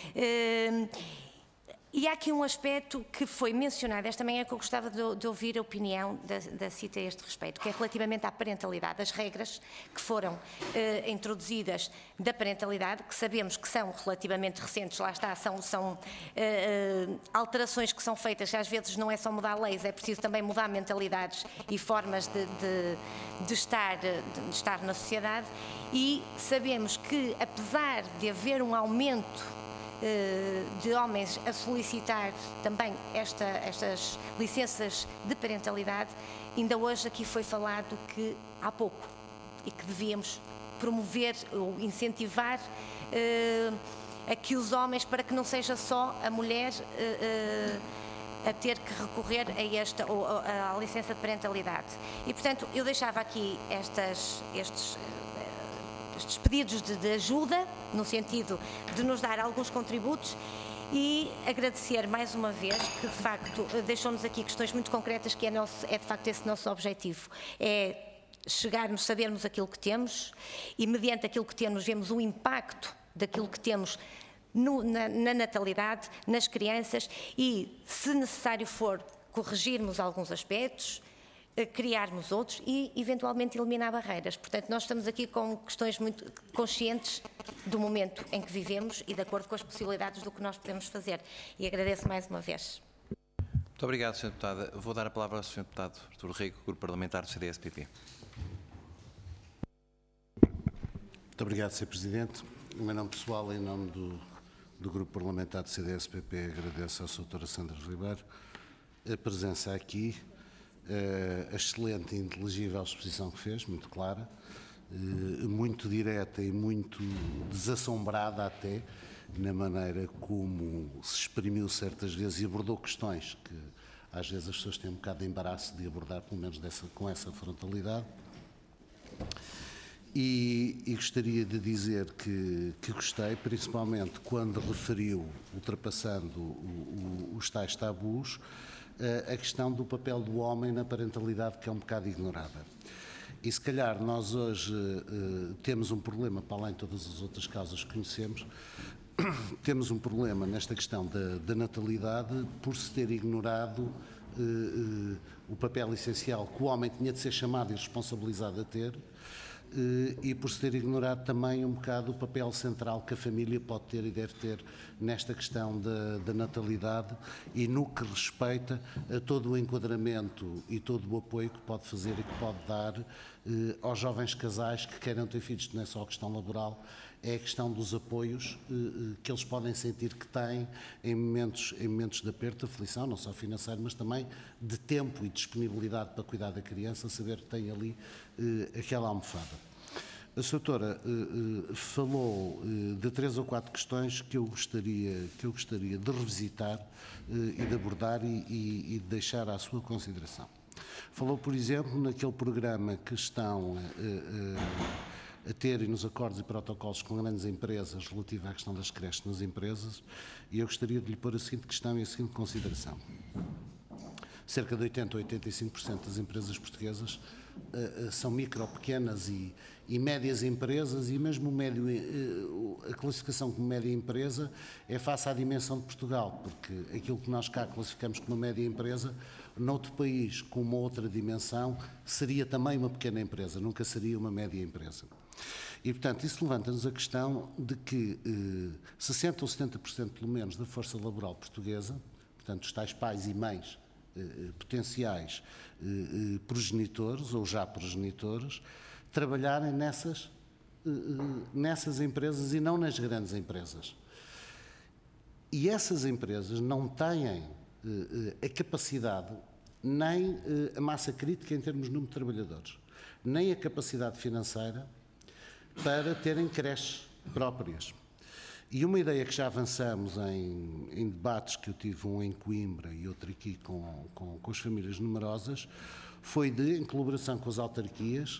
E há aqui um aspecto que foi mencionado esta manhã que eu gostava de ouvir a opinião da CIT a este respeito, que é relativamente à parentalidade, as regras que foram introduzidas da parentalidade, que sabemos que são relativamente recentes, lá está, são alterações que são feitas, às vezes não é só mudar leis, é preciso também mudar mentalidades e formas de estar na sociedade, e sabemos que, apesar de haver um aumento de homens a solicitar também estas licenças de parentalidade, ainda hoje aqui foi falado que há pouco e que devíamos promover ou incentivar a que os homens, para que não seja só a mulher a ter que recorrer à licença de parentalidade. E, portanto, eu deixava aqui estes pedidos de ajuda, no sentido de nos dar alguns contributos, e agradecer mais uma vez que, de facto, deixou-nos aqui questões muito concretas, que é de facto esse nosso objetivo, é chegarmos, sabermos aquilo que temos e, mediante aquilo que temos, vemos o impacto daquilo que temos na natalidade, nas crianças, e, se necessário for, corrigirmos alguns aspectos, criarmos outros e, eventualmente, eliminar barreiras. Portanto, nós estamos aqui com questões muito conscientes do momento em que vivemos e de acordo com as possibilidades do que nós podemos fazer. E agradeço mais uma vez. Muito obrigado, Sra. Deputada. Vou dar a palavra ao Sr. Deputado Artur Rego, Grupo Parlamentar do CDS-PP. Muito obrigado, Sr. Presidente. Em meu nome pessoal, em nome do Grupo Parlamentar do CDS-PP, agradeço à Sra. Sandra Ribeiro a presença aqui, a excelente e inteligível exposição que fez, muito clara, muito direta e muito desassombrada até, na maneira como se exprimiu certas vezes e abordou questões que às vezes as pessoas têm um bocado de embaraço de abordar, pelo menos com essa frontalidade. E gostaria de dizer que gostei, principalmente quando referiu, ultrapassando os tais tabus, a questão do papel do homem na parentalidade, que é um bocado ignorada. E se calhar nós hoje temos um problema, para além de todas as outras causas que conhecemos, temos um problema nesta questão da natalidade por se ter ignorado o papel essencial que o homem tinha de ser chamado e responsabilizado a ter, e por se ter ignorado também um bocado o papel central que a família pode ter e deve ter nesta questão da natalidade e no que respeita a todo o enquadramento e todo o apoio que pode fazer e que pode dar aos jovens casais que queiram ter filhos. Não é só a questão laboral, é a questão dos apoios que eles podem sentir que têm em momentos de aperto, de aflição, não só financeiro, mas também de tempo e disponibilidade para cuidar da criança, saber que tem ali aquela almofada. A doutora falou de 3 ou 4 questões que eu gostaria de revisitar e de abordar e de deixar à sua consideração. Falou, por exemplo, naquele programa que estão a ter e nos acordos e protocolos com grandes empresas relativa à questão das creches nas empresas, e eu gostaria de lhe pôr a seguinte questão e a seguinte consideração. Cerca de 80 ou 85% das empresas portuguesas são micro, pequenas e médias empresas, e mesmo a classificação como média empresa é face à dimensão de Portugal, porque aquilo que nós cá classificamos como uma média empresa, noutro país com uma outra dimensão, seria também uma pequena empresa, nunca seria uma média empresa. E, portanto, isso levanta-nos a questão de que 60% ou 70% pelo menos da força laboral portuguesa, portanto, os tais pais e mães potenciais progenitores ou já progenitores, trabalharem nessas empresas e não nas grandes empresas. E essas empresas não têm a capacidade, nem a massa crítica em termos de número de trabalhadores, nem a capacidade financeira para terem creches próprias. E uma ideia que já avançamos em debates, que eu tive um em Coimbra e outro aqui com as famílias numerosas, foi de, em colaboração com as autarquias,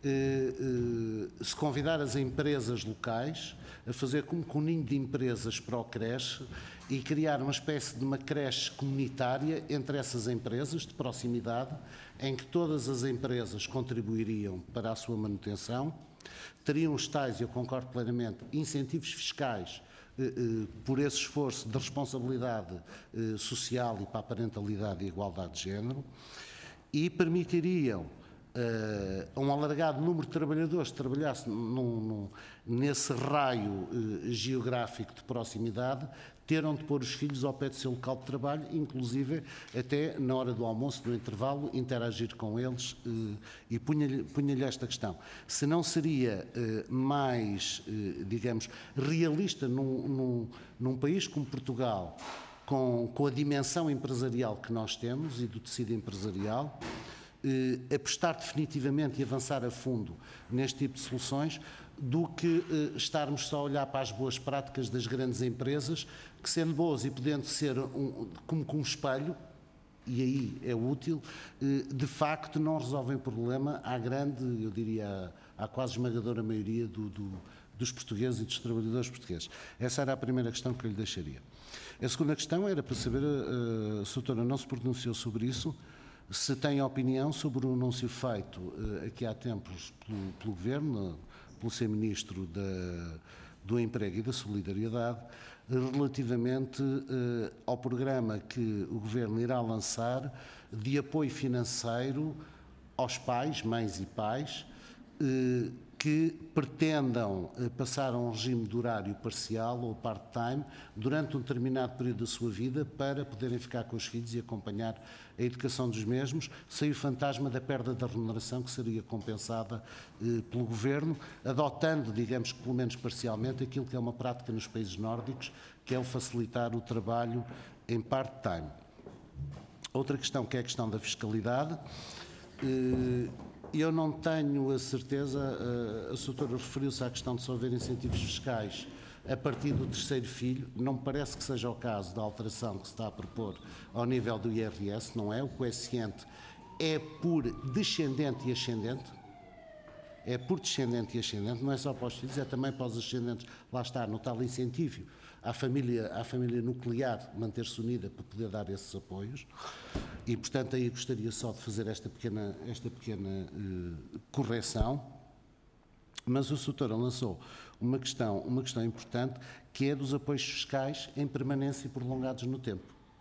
se convidar as empresas locais a fazer como com um ninho de empresas para o creche e criar uma espécie de uma creche comunitária entre essas empresas de proximidade, em que todas as empresas contribuiriam para a sua manutenção, teriam os tais, eu concordo plenamente, incentivos fiscais por esse esforço de responsabilidade social e para a parentalidade e igualdade de género, e permitiriam a um alargado número de trabalhadores que trabalhassem nesse raio geográfico de proximidade, ter onde pôr os filhos ao pé do seu local de trabalho, inclusive até na hora do almoço, no intervalo, interagir com eles, e punha-lhe esta questão. Se não seria mais, digamos, realista num país como Portugal, com a dimensão empresarial que nós temos e do tecido empresarial, apostar definitivamente e avançar a fundo neste tipo de soluções, do que estarmos só a olhar para as boas práticas das grandes empresas, que, sendo boas e podendo ser como um espelho, e aí é útil, de facto não resolvem o problema à grande, eu diria, à quase esmagadora maioria dos portugueses e dos trabalhadores portugueses. Essa era a primeira questão que eu lhe deixaria. A segunda questão era para saber, a doutora não se pronunciou sobre isso, se tem opinião sobre o anúncio feito aqui há tempos pelo Governo, pelo Sr. Ministro do Emprego e da Solidariedade, relativamente ao programa que o Governo irá lançar de apoio financeiro aos pais, mães e pais, que pretendam passar a um regime de horário parcial ou part-time durante um determinado período da sua vida para poderem ficar com os filhos e acompanhar a educação dos mesmos, sem o fantasma da perda da remuneração que seria compensada pelo Governo, adotando, digamos que pelo menos parcialmente, aquilo que é uma prática nos países nórdicos, que é o facilitar o trabalho em part-time. Outra questão, que é a questão da fiscalidade. Eu não tenho a certeza, a doutora referiu-se à questão de só haver incentivos fiscais a partir do terceiro filho. Não me parece que seja o caso da alteração que se está a propor ao nível do IRS, não é? O coeficiente é por descendente e ascendente. É por descendente e ascendente, não é só para os filhos, é também para os ascendentes. Lá está, no tal incentivo à família nuclear manter-se unida para poder dar esses apoios. E, portanto, aí gostaria só de fazer esta pequena correção. Mas o doutor lançou uma questão importante, que é dos apoios fiscais em permanência e prolongados no tempo.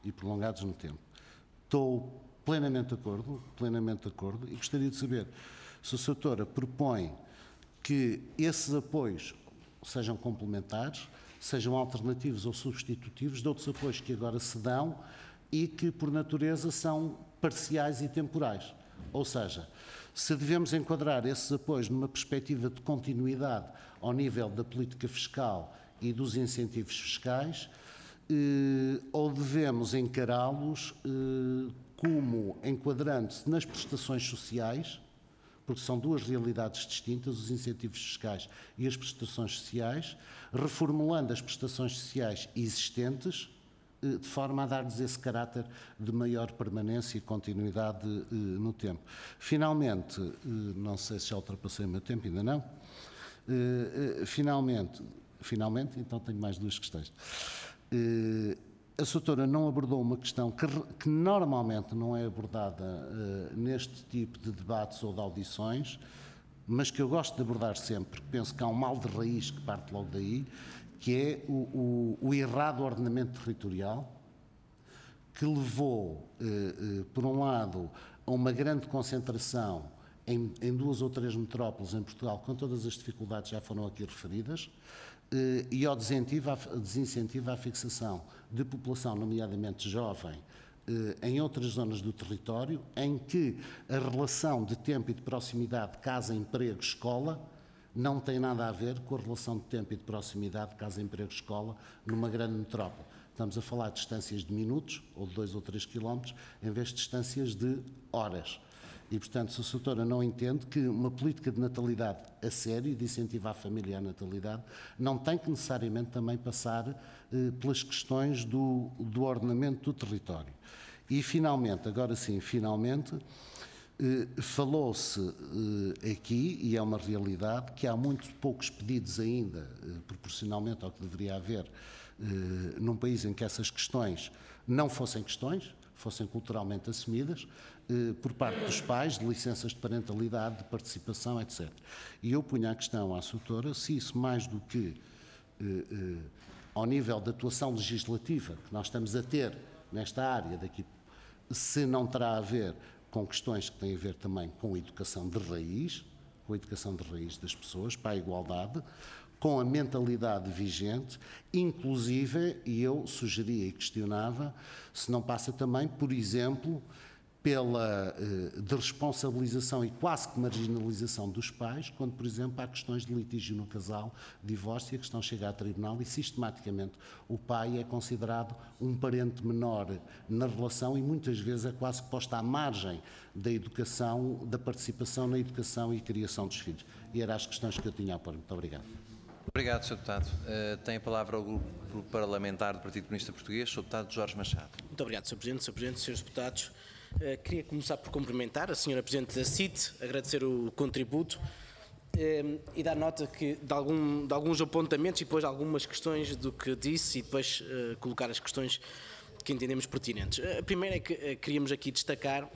Estou plenamente de acordo, e gostaria de saber se a doutora propõe que esses apoios sejam complementares, sejam alternativos ou substitutivos de outros apoios que agora se dão e que, por natureza, são parciais e temporais. Ou seja, se devemos enquadrar esses apoios numa perspectiva de continuidade ao nível da política fiscal e dos incentivos fiscais, ou devemos encará-los como enquadrando-se nas prestações sociais, porque são duas realidades distintas, os incentivos fiscais e as prestações sociais, reformulando as prestações sociais existentes, de forma a dar-lhes esse caráter de maior permanência e continuidade no tempo. Finalmente, não sei se já ultrapassei o meu tempo, ainda não, Finalmente, então tenho mais duas questões. A doutora não abordou uma questão que normalmente não é abordada neste tipo de debates ou de audições, mas que eu gosto de abordar sempre, porque penso que há um mal de raiz que parte logo daí, que é o errado ordenamento territorial, que levou, por um lado, a uma grande concentração em 2 ou 3 metrópoles em Portugal, com todas as dificuldades já foram aqui referidas, e ao desincentivo à fixação de população, nomeadamente jovem, em outras zonas do território, em que a relação de tempo e de proximidade casa, emprego, escola, não tem nada a ver com a relação de tempo e de proximidade casa, emprego, escola numa grande metrópole. Estamos a falar de distâncias de minutos, ou de 2 ou 3 quilómetros, em vez de distâncias de horas. E, portanto, se a doutora não entende que uma política de natalidade a sério, de incentivo à família e à natalidade, não tem que necessariamente também passar pelas questões do ordenamento do território. E, finalmente, agora sim, falou-se aqui, e é uma realidade, que há muito poucos pedidos ainda, proporcionalmente ao que deveria haver, num país em que essas questões não fossem questões, fossem culturalmente assumidas, por parte dos pais, de licenças de parentalidade, de participação, etc. E eu punho a questão à doutora se isso, mais do que ao nível de atuação legislativa que nós estamos a ter nesta área daqui, se não terá a ver com questões que têm a ver também com a educação de raiz, das pessoas, para a igualdade, com a mentalidade vigente, inclusive, e eu sugeria e questionava, se não passa também, por exemplo, pela desresponsabilização e quase que marginalização dos pais, quando, por exemplo, há questões de litígio no casal, divórcio, e a questão chega a tribunal e, sistematicamente, o pai é considerado um parente menor na relação e, muitas vezes, é quase posta à margem da educação, da participação na educação e criação dos filhos. E eram as questões que eu tinha a pôr. Muito obrigado. Obrigado, Sr. Deputado. Tem a palavra o Grupo Parlamentar do Partido Comunista Português, Sr. Deputado Jorge Machado. Muito obrigado, Sr. Presidente. Sr. Presidente, Srs. Deputados, queria começar por cumprimentar a Sra. Presidente da CIT, agradecer o contributo e dar nota de alguns apontamentos e depois algumas questões do que disse e depois colocar as questões que entendemos pertinentes. A primeira é que queríamos aqui destacar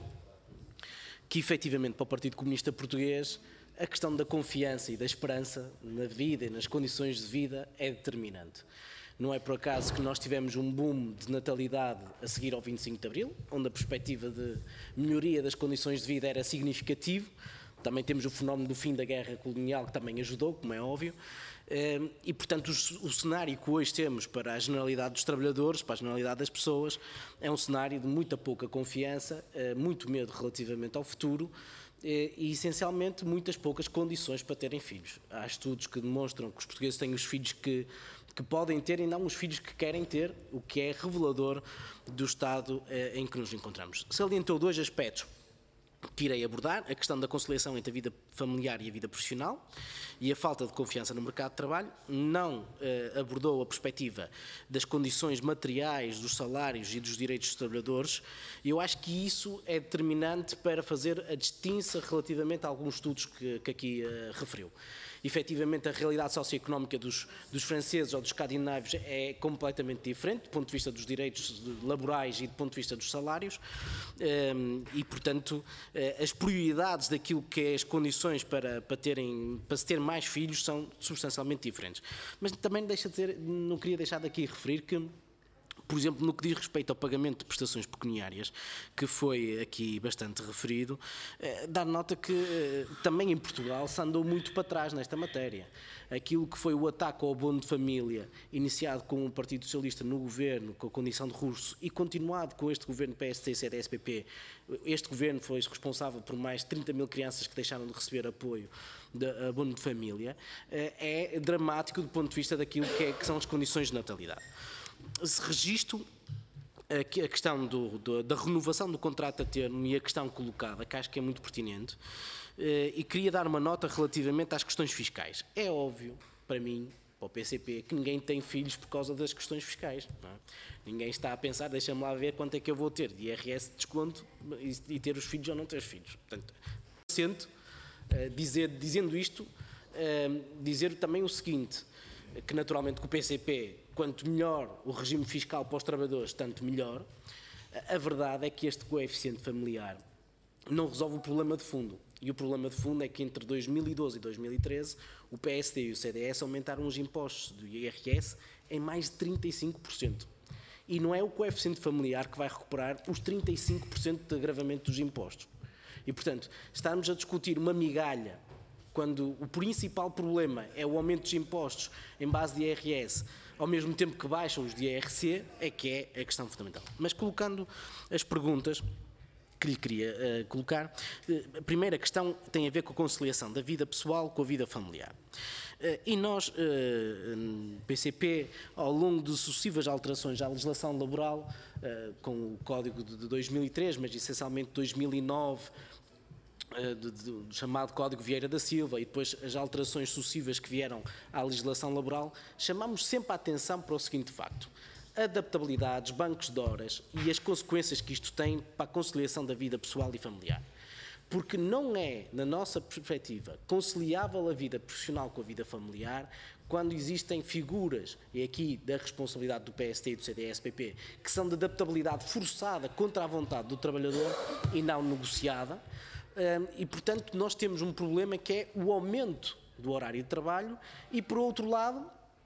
que, efetivamente, para o Partido Comunista Português, a questão da confiança e da esperança na vida e nas condições de vida é determinante. Não é por acaso que nós tivemos um boom de natalidade a seguir ao 25 de Abril, onde a perspectiva de melhoria das condições de vida era significativo. Também temos o fenómeno do fim da guerra colonial, que também ajudou, como é óbvio. E, portanto, o cenário que hoje temos para a generalidade dos trabalhadores, para a generalidade das pessoas, é um cenário de muita pouca confiança, muito medo relativamente ao futuro, e essencialmente muitas poucas condições para terem filhos. Há estudos que demonstram que os portugueses têm os filhos que podem ter e não os filhos que querem ter, o que é revelador do estado em que nos encontramos. Salientou 2 aspectos que irei abordar: a questão da conciliação entre a vida familiar e a vida profissional e a falta de confiança no mercado de trabalho. Não abordou a perspectiva das condições materiais, dos salários e dos direitos dos trabalhadores. Eu acho que isso é determinante para fazer a distinção relativamente a alguns estudos que aqui referiu. Efetivamente, a realidade socioeconómica dos franceses ou dos escandinavos é completamente diferente, do ponto de vista dos direitos laborais e do ponto de vista dos salários, e, portanto, as prioridades daquilo que é as condições para se ter mais filhos são substancialmente diferentes. Mas também não queria deixar daqui referir que, por exemplo, no que diz respeito ao pagamento de prestações pecuniárias, que foi aqui bastante referido, dar nota que também em Portugal se andou muito para trás nesta matéria. Aquilo que foi o ataque ao abono de família, iniciado com o Partido Socialista no governo, com a condição de russo, e continuado com este governo PST, CDS-PP, este governo foi responsável por mais de 30 mil crianças que deixaram de receber apoio de abono de família, é dramático do ponto de vista daquilo que são as condições de natalidade. Se registro a questão da renovação do contrato a termo e a questão colocada, que acho que é muito pertinente, e queria dar uma nota relativamente às questões fiscais. É óbvio, para mim, para o PCP, que ninguém tem filhos por causa das questões fiscais. Não é? Ninguém está a pensar, deixa-me lá ver quanto é que eu vou ter de IRS de desconto e ter os filhos ou não ter os filhos. Portanto, dizendo isto, dizer também o seguinte, que naturalmente com o PCP, quanto melhor o regime fiscal para os trabalhadores, tanto melhor. A verdade é que este coeficiente familiar não resolve o problema de fundo. E o problema de fundo é que entre 2012 e 2013 o PSD e o CDS aumentaram os impostos do IRS em mais de 35%. E não é o coeficiente familiar que vai recuperar os 35% de agravamento dos impostos. E, portanto, estarmos a discutir uma migalha quando o principal problema é o aumento dos impostos em base de IRS, ao mesmo tempo que baixam os de IRC, é que é a questão fundamental. Mas colocando as perguntas que lhe queria colocar, a primeira questão tem a ver com a conciliação da vida pessoal com a vida familiar. E nós, PCP, ao longo de sucessivas alterações à legislação laboral, com o Código de 2003, mas essencialmente 2009, do chamado Código Vieira da Silva, e depois as alterações sucessivas que vieram à legislação laboral, chamamos sempre a atenção para o seguinte facto: adaptabilidades, bancos de horas e as consequências que isto tem para a conciliação da vida pessoal e familiar. Porque não é, na nossa perspectiva, conciliável a vida profissional com a vida familiar quando existem figuras, e aqui da responsabilidade do PSD e do CDS-PP, que são de adaptabilidade forçada contra a vontade do trabalhador e não negociada. E, portanto, nós temos um problema que é o aumento do horário de trabalho e, por outro lado,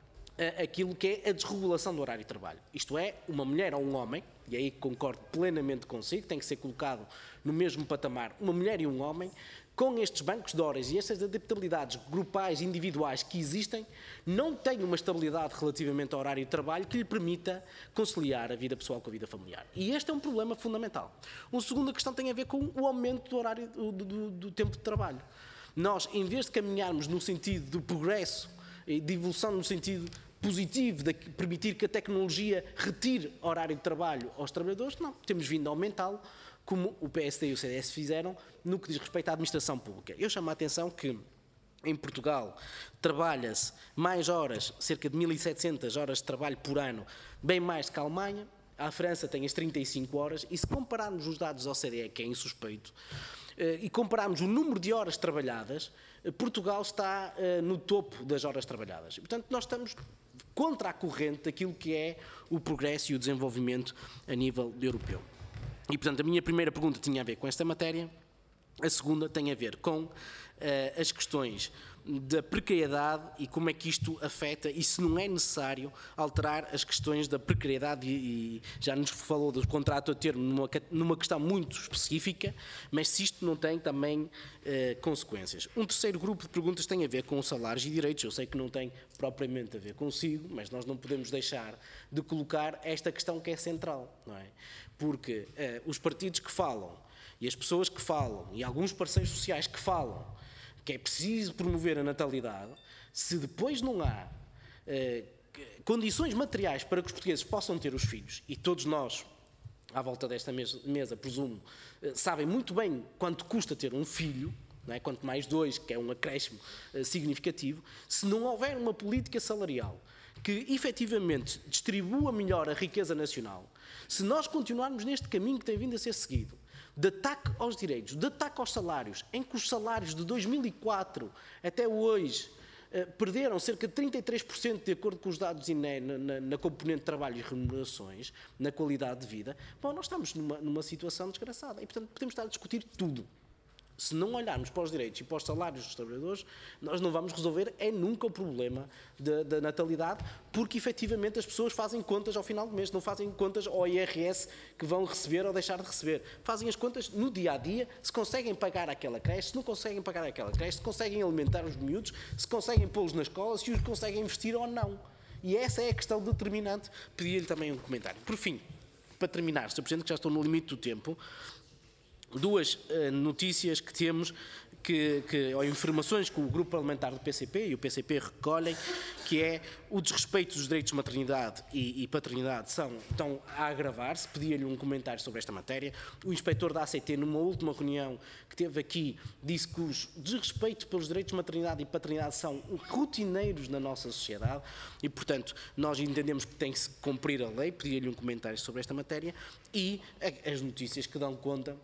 aquilo que é a desregulação do horário de trabalho. Isto é, uma mulher ou um homem, e aí concordo plenamente consigo, tem que ser colocado no mesmo patamar uma mulher e um homem, com estes bancos de horas e estas adaptabilidades grupais, individuais que existem, não têm uma estabilidade relativamente ao horário de trabalho que lhe permita conciliar a vida pessoal com a vida familiar. E este é um problema fundamental. Uma segunda questão tem a ver com o aumento do horário do tempo de trabalho. Nós, em vez de caminharmos no sentido do progresso e de evolução no sentido positivo, de permitir que a tecnologia retire horário de trabalho aos trabalhadores, não, temos vindo a aumentá-lo, como o PSD e o CDS fizeram no que diz respeito à administração pública. Eu chamo a atenção que em Portugal trabalha-se mais horas, cerca de 1.700 horas de trabalho por ano, bem mais do que a Alemanha. A França tem as 35 horas, e se compararmos os dados da OCDE, que é insuspeito, e compararmos o número de horas trabalhadas, Portugal está no topo das horas trabalhadas. E, portanto, nós estamos contra a corrente daquilo que é o progresso e o desenvolvimento a nível europeu. E, portanto, a minha primeira pergunta tinha a ver com esta matéria, a segunda tem a ver com as questões da precariedade e como é que isto afeta, e se não é necessário alterar as questões da precariedade, e já nos falou do contrato a termo numa questão muito específica, mas se isto não tem também consequências. Um terceiro grupo de perguntas tem a ver com salários e direitos. Eu sei que não tem propriamente a ver consigo, mas nós não podemos deixar de colocar esta questão que é central, não é? Porque os partidos que falam, e as pessoas que falam, e alguns parceiros sociais que falam que é preciso promover a natalidade, se depois não há condições materiais para que os portugueses possam ter os filhos, e todos nós, à volta desta mesa, presumo, sabem muito bem quanto custa ter um filho, não é? Quanto mais dois, que é um acréscimo significativo, se não houver uma política salarial que efetivamente distribua melhor a riqueza nacional, se nós continuarmos neste caminho que tem vindo a ser seguido, de ataque aos direitos, de ataque aos salários, em que os salários de 2004 até hoje perderam cerca de 33%, de acordo com os dados INE, na componente de trabalho e remunerações, na qualidade de vida, bom, nós estamos numa situação desgraçada e, portanto, podemos estar a discutir tudo. Se não olharmos para os direitos e para os salários dos trabalhadores, nós não vamos resolver nunca o problema da natalidade, porque efetivamente as pessoas fazem contas ao final do mês, não fazem contas ao IRS que vão receber ou deixar de receber. Fazem as contas no dia-a-dia, se conseguem pagar aquela creche, se não conseguem pagar aquela creche, se conseguem alimentar os miúdos, se conseguem pô-los na escola, se os conseguem investir ou não. E essa é a questão determinante. Pedi-lhe também um comentário. Por fim, para terminar, Sr. Presidente, que já estou no limite do tempo, duas notícias que temos, ou informações que o grupo parlamentar do PCP e o PCP recolhem, que é o desrespeito dos direitos de maternidade e paternidade estão a agravar-se. Pedia-lhe um comentário sobre esta matéria. O inspetor da ACT, numa última reunião que teve aqui, disse que os desrespeitos pelos direitos de maternidade e paternidade são rotineiros na nossa sociedade e, portanto, nós entendemos que tem que se cumprir a lei. Pedia-lhe um comentário sobre esta matéria e as notícias que dão conta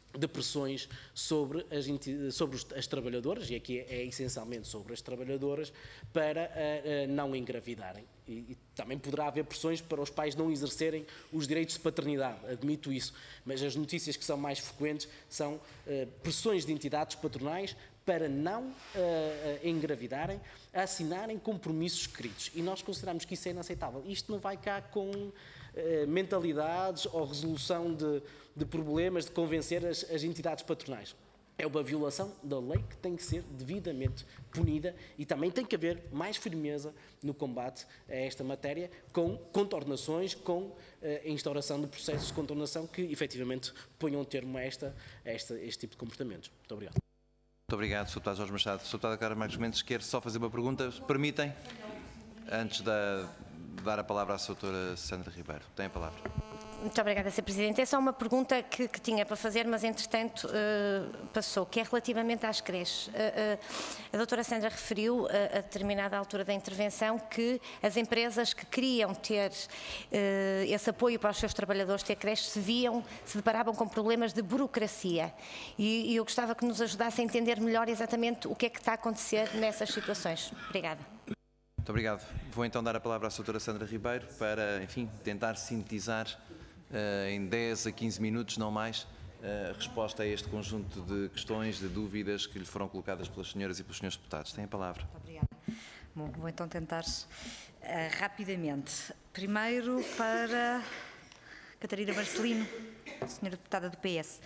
de pressões sobre as trabalhadoras, e aqui é essencialmente sobre as trabalhadoras, para não engravidarem. E também poderá haver pressões para os pais não exercerem os direitos de paternidade, admito isso, mas as notícias que são mais frequentes são pressões de entidades patronais para não engravidarem, assinarem compromissos escritos. E nós consideramos que isso é inaceitável. Isto não vai cá com mentalidades ou resolução de problemas, de convencer as entidades patronais. É uma violação da lei que tem que ser devidamente punida e também tem que haver mais firmeza no combate a esta matéria, com contornações, com a instauração de processos de contornação que efetivamente ponham termo a este tipo de comportamentos. Muito obrigado. Muito obrigado, Sr. Deputado Jorge Machado. Sr. Deputado Carlos Marques Mendes, quer só fazer uma pergunta? Permitem? Antes de dar a palavra à Sra. Sandra Ribeiro. Tem a palavra. Muito obrigada, Sr. Presidente. É só uma pergunta que tinha para fazer, mas entretanto passou, que é relativamente às creches. A doutora Sandra referiu a determinada altura da intervenção que as empresas que queriam ter esse apoio para os seus trabalhadores ter creches se deparavam com problemas de burocracia. E eu gostava que nos ajudasse a entender melhor exatamente o que é que está a acontecer nessas situações. Obrigada. Muito obrigado. Vou então dar a palavra à Sra. Sandra Ribeiro para, enfim, tentar sintetizar em 10 a 15 minutos, não mais, a resposta a este conjunto de questões, de dúvidas que lhe foram colocadas pelas senhoras e pelos senhores deputados. Tem a palavra. Muito obrigada. Bom, vou então tentar rapidamente. Primeiro para Catarina Marcelino, senhora deputada do PS.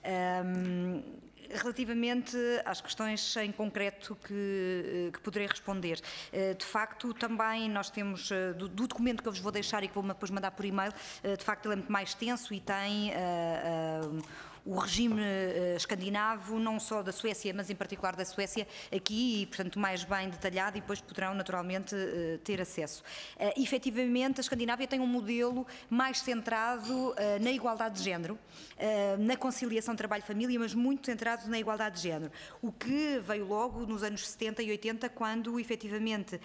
Relativamente às questões em concreto que poderei responder, de facto também nós temos, do documento que eu vos vou deixar e que vou depois mandar por e-mail, de facto ele é muito mais extenso e tem o regime escandinavo, não só da Suécia, mas em particular da Suécia, aqui e, portanto, mais bem detalhado e depois poderão naturalmente ter acesso. Efetivamente, a Escandinávia tem um modelo mais centrado na igualdade de género, na conciliação trabalho-família, mas muito centrado na igualdade de género, o que veio logo nos anos 70 e 80, quando efetivamente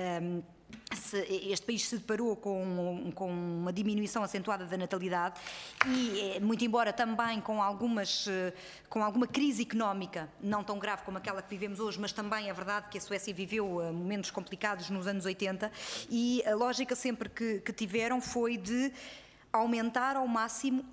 este país se deparou com uma diminuição acentuada da natalidade e, muito embora também com alguma crise económica, não tão grave como aquela que vivemos hoje, mas também é verdade que a Suécia viveu momentos complicados nos anos 80 e a lógica sempre que tiveram foi de aumentar ao máximo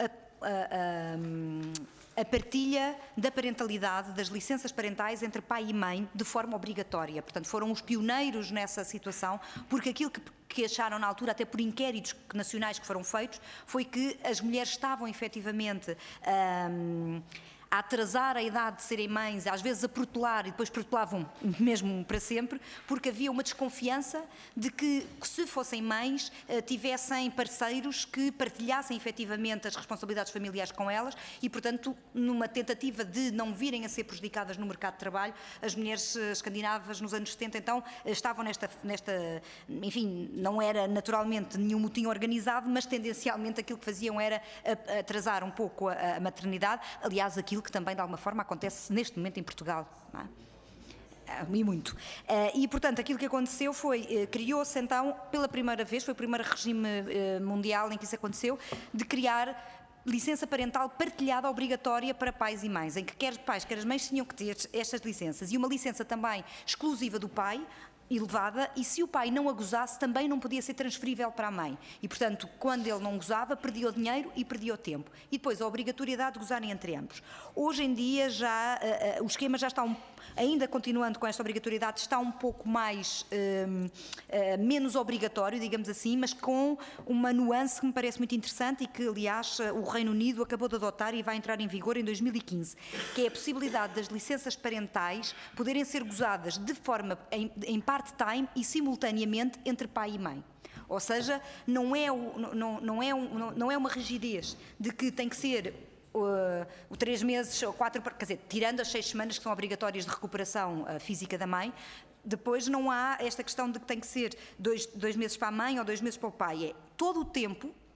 a partilha da parentalidade, das licenças parentais entre pai e mãe, de forma obrigatória. Portanto, foram os pioneiros nessa situação, porque aquilo que acharam na altura, até por inquéritos nacionais que foram feitos, foi que as mulheres estavam efetivamente a atrasar a idade de serem mães, às vezes a protelar e depois protelavam mesmo para sempre, porque havia uma desconfiança de que se fossem mães tivessem parceiros que partilhassem efetivamente as responsabilidades familiares com elas e, portanto, numa tentativa de não virem a ser prejudicadas no mercado de trabalho, as mulheres escandinavas nos anos 70 então estavam nesta enfim, não era naturalmente nenhum motim organizado, mas tendencialmente aquilo que faziam era atrasar um pouco a maternidade, aliás, aquilo que também de alguma forma acontece neste momento em Portugal, não é? E muito. E, portanto, aquilo que aconteceu foi, criou-se então, pela primeira vez, foi o primeiro regime mundial em que isso aconteceu, de criar licença parental partilhada obrigatória para pais e mães, em que quer os pais, quer as mães tinham que ter estas licenças. E uma licença também exclusiva do pai, elevada, e se o pai não a gozasse, também não podia ser transferível para a mãe. E, portanto, quando ele não gozava, perdia o dinheiro e perdia o tempo. E depois a obrigatoriedade de gozarem entre ambos. Hoje em dia já o esquema já está, ainda continuando com esta obrigatoriedade, está um pouco mais, menos obrigatório, digamos assim, mas com uma nuance que me parece muito interessante e que, aliás, o Reino Unido acabou de adotar e vai entrar em vigor em 2015, que é a possibilidade das licenças parentais poderem ser gozadas de forma, em part-time e simultaneamente entre pai e mãe. Ou seja, não é uma rigidez de que tem que ser 3 meses ou 4, quer dizer, tirando as 6 semanas que são obrigatórias de recuperação física da mãe, depois não há esta questão de que tem que ser 2 meses para a mãe ou 2 meses para o pai. É todo o tempo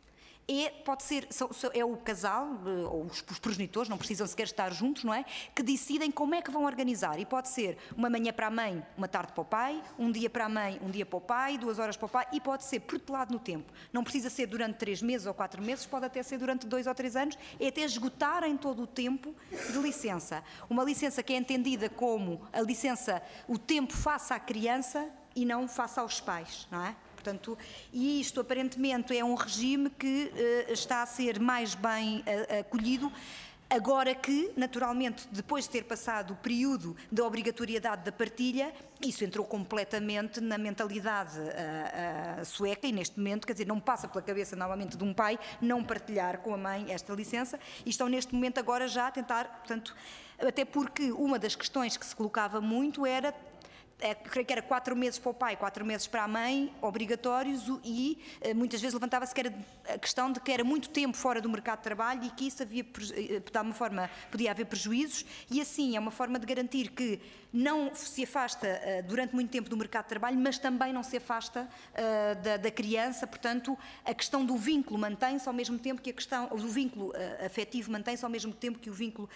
pode ser, é o casal, ou os progenitores, não precisam sequer estar juntos, não é? Que decidem como é que vão organizar. E pode ser uma manhã para a mãe, uma tarde para o pai, um dia para a mãe, um dia para o pai, 2 horas para o pai, e pode ser protelado no tempo. Não precisa ser durante 3 meses ou 4 meses, pode até ser durante 2 ou 3 anos, é até esgotarem todo o tempo de licença. Uma licença que é entendida como a licença, o tempo face à criança e não face aos pais, não é? Portanto, e isto aparentemente é um regime que está a ser mais bem acolhido, agora que, naturalmente, depois de ter passado o período da obrigatoriedade da partilha, isso entrou completamente na mentalidade sueca e neste momento, quer dizer, não passa pela cabeça normalmente de um pai não partilhar com a mãe esta licença e estão neste momento agora já a tentar, portanto, até porque uma das questões que se colocava muito era creio que era 4 meses para o pai, 4 meses para a mãe, obrigatórios, e muitas vezes levantava-se que era a questão de que era muito tempo fora do mercado de trabalho e que isso havia, de alguma forma, podia haver prejuízos, e assim é uma forma de garantir que não se afasta durante muito tempo do mercado de trabalho, mas também não se afasta da criança, portanto, a questão do vínculo mantém-se ao mesmo tempo que a questão, o vínculo afetivo mantém-se ao mesmo tempo que o vínculo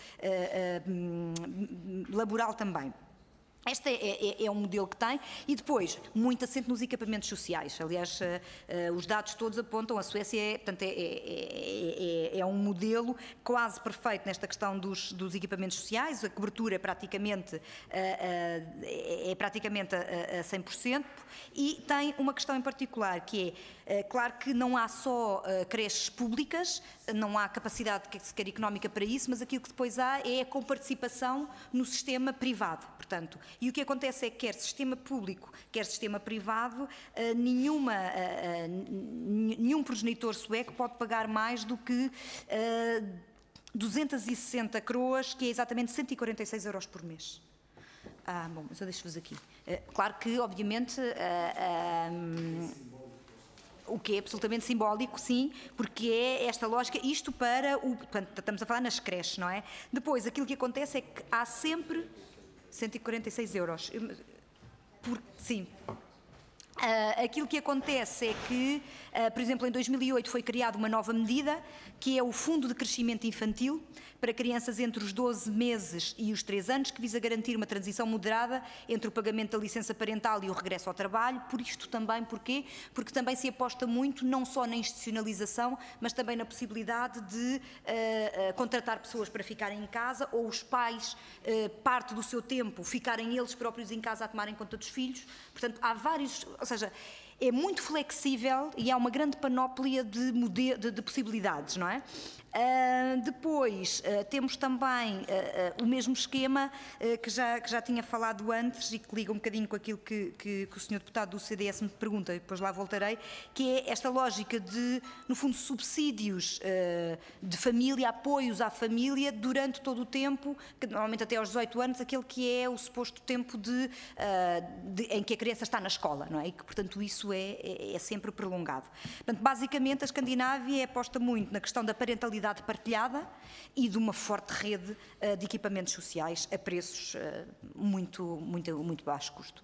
laboral também. Este é um modelo que tem, e depois, muito assente nos equipamentos sociais. Aliás, os dados todos apontam, a Suécia portanto, é um modelo quase perfeito nesta questão dos equipamentos sociais, a cobertura é praticamente a 100%, e tem uma questão em particular, que é, claro que não há só creches públicas, não há capacidade sequer económica para isso, mas aquilo que depois há é a comparticipação no sistema privado, portanto. E o que acontece é que quer sistema público, quer sistema privado, nenhum progenitor sueco pode pagar mais do que 260 coroas, que é exatamente 146 euros por mês. Bom, mas eu deixo-vos aqui. Claro que, obviamente, o que é absolutamente simbólico, sim, porque é esta lógica, isto para portanto, estamos a falar nas creches, não é? Depois, aquilo que acontece é que há sempre 146 euros. Sim. Aquilo que acontece é que, por exemplo, em 2008 foi criada uma nova medida, que é o Fundo de Crescimento Infantil, para crianças entre os 12 meses e os 3 anos, que visa garantir uma transição moderada entre o pagamento da licença parental e o regresso ao trabalho. Por isto também, porquê? Porque também se aposta muito, não só na institucionalização, mas também na possibilidade de contratar pessoas para ficarem em casa, ou os pais, parte do seu tempo, ficarem eles próprios em casa a tomarem conta dos filhos. Portanto, há vários, ou seja, é muito flexível e há uma grande panóplia de possibilidades, não é? Depois temos também o mesmo esquema que já tinha falado antes e que liga um bocadinho com aquilo que o Sr. Deputado do CDS me pergunta, e depois lá voltarei, que é esta lógica de, no fundo, subsídios de família, apoios à família durante todo o tempo, que normalmente até aos 18 anos, aquele que é o suposto tempo em que a criança está na escola, não é? E que, portanto, isso é sempre prolongado. Portanto, basicamente, a Escandinávia aposta muito na questão da parentalidade partilhada e de uma forte rede de equipamentos sociais a preços muito baixo custo.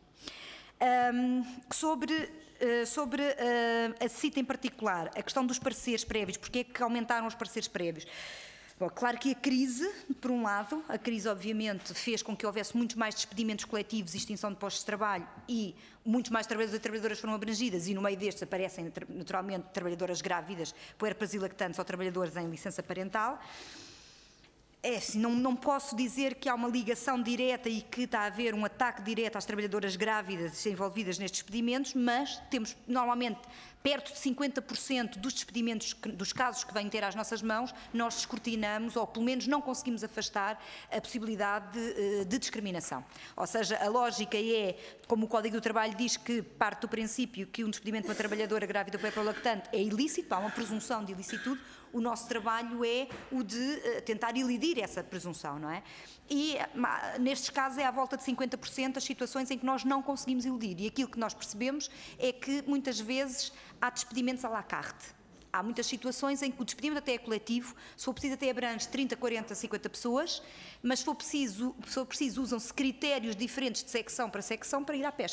Sobre a CIT em particular, a questão dos pareceres prévios, porque é que aumentaram os pareceres prévios? Bom, claro que a crise, por um lado, a crise obviamente fez com que houvesse muitos mais despedimentos coletivos e extinção de postos de trabalho, e muitos mais trabalhadores e trabalhadoras foram abrangidas, e no meio destes aparecem naturalmente trabalhadoras grávidas, puérperas e lactantes ou trabalhadores em licença parental. Assim, não posso dizer que há uma ligação direta e que está a haver um ataque direto às trabalhadoras grávidas envolvidas nestes despedimentos, mas temos normalmente perto de 50% dos despedimentos, dos casos que vêm ter às nossas mãos, nós descortinamos, ou pelo menos não conseguimos afastar a possibilidade de discriminação. Ou seja, a lógica é, como o Código do Trabalho diz que parte do princípio que um despedimento de uma trabalhadora grávida ou puérpera ou lactante é ilícito, há uma presunção de ilicitude, o nosso trabalho é o de tentar elidir essa presunção, não é? E nestes casos é à volta de 50% as situações em que nós não conseguimos eludir, e aquilo que nós percebemos é que muitas vezes há despedimentos à la carte. Há muitas situações em que o despedimento até é coletivo, se for preciso até abrange 30, 40, 50 pessoas, mas se for preciso usam-se critérios diferentes de secção para ir à pesca.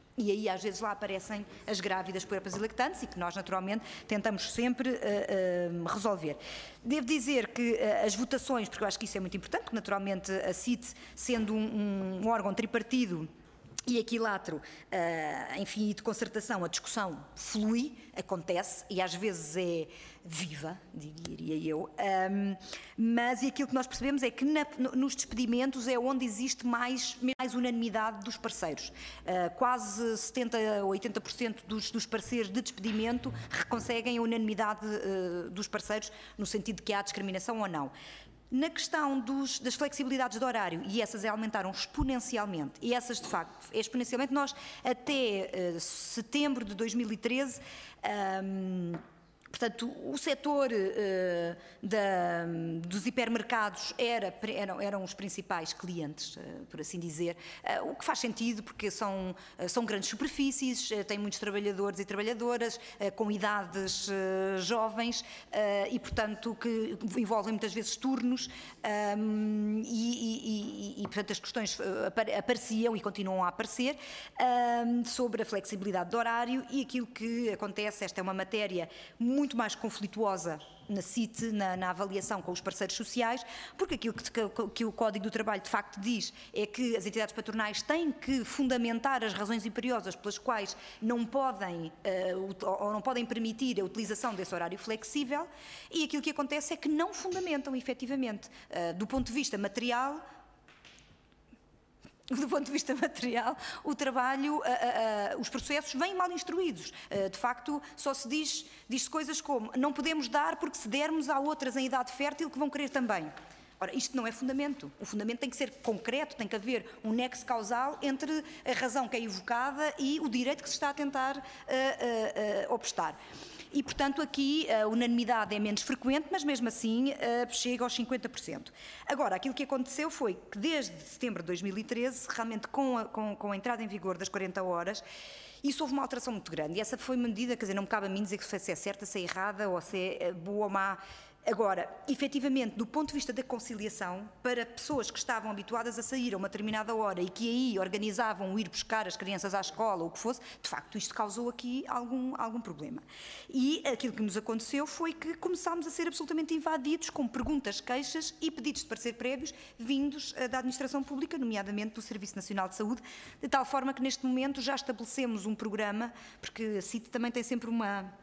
E aí, às vezes, lá aparecem as grávidas, puérperas e lactantes, e que nós, naturalmente, tentamos sempre resolver. Devo dizer que as votações, porque eu acho que isso é muito importante, porque, naturalmente, a CIT, sendo um órgão tripartido e equilátero, enfim, de concertação, a discussão flui, acontece, e às vezes é viva, diria eu, mas aquilo que nós percebemos é que nos despedimentos é onde existe mais unanimidade dos parceiros. Quase 70% ou 80% dos parceiros de despedimento conseguem a unanimidade dos parceiros, no sentido de que há discriminação ou não. Na questão das flexibilidades de horário, e essas aumentaram exponencialmente, e essas de facto, exponencialmente, nós até setembro de 2013, portanto, o setor dos hipermercados eram os principais clientes, por assim dizer, o que faz sentido porque são grandes superfícies, têm muitos trabalhadores e trabalhadoras com idades jovens e, portanto, que envolvem muitas vezes turnos e, portanto, as questões apareciam e continuam a aparecer sobre a flexibilidade de horário e aquilo que acontece. Esta é uma matéria muito mais conflituosa na CIT, na avaliação com os parceiros sociais, porque aquilo que o Código do Trabalho de facto diz é que as entidades patronais têm que fundamentar as razões imperiosas pelas quais não podem ou não podem permitir a utilização desse horário flexível, e aquilo que acontece é que não fundamentam efetivamente. Do ponto de vista material, o trabalho, os processos vêm mal instruídos. De facto, só se diz coisas como não podemos dar porque se dermos há outras em idade fértil que vão querer também. Ora, isto não é fundamento. O fundamento tem que ser concreto, tem que haver um nexo causal entre a razão que é evocada e o direito que se está a tentar obstar. E, portanto, aqui a unanimidade é menos frequente, mas mesmo assim chega aos 50%. Agora, aquilo que aconteceu foi que desde setembro de 2013, realmente com a entrada em vigor das 40 horas, isso houve uma alteração muito grande. E essa foi uma medida, quer dizer, não me cabe a mim dizer se é certa, se é errada, ou se é boa ou má. Agora, efetivamente, do ponto de vista da conciliação, para pessoas que estavam habituadas a sair a uma determinada hora e que aí organizavam o ir buscar as crianças à escola ou o que fosse, de facto isto causou aqui algum problema. E aquilo que nos aconteceu foi que começámos a ser absolutamente invadidos com perguntas, queixas e pedidos de parecer prévios vindos da administração pública, nomeadamente do Serviço Nacional de Saúde, de tal forma que neste momento já estabelecemos um programa, porque a CIT também tem sempre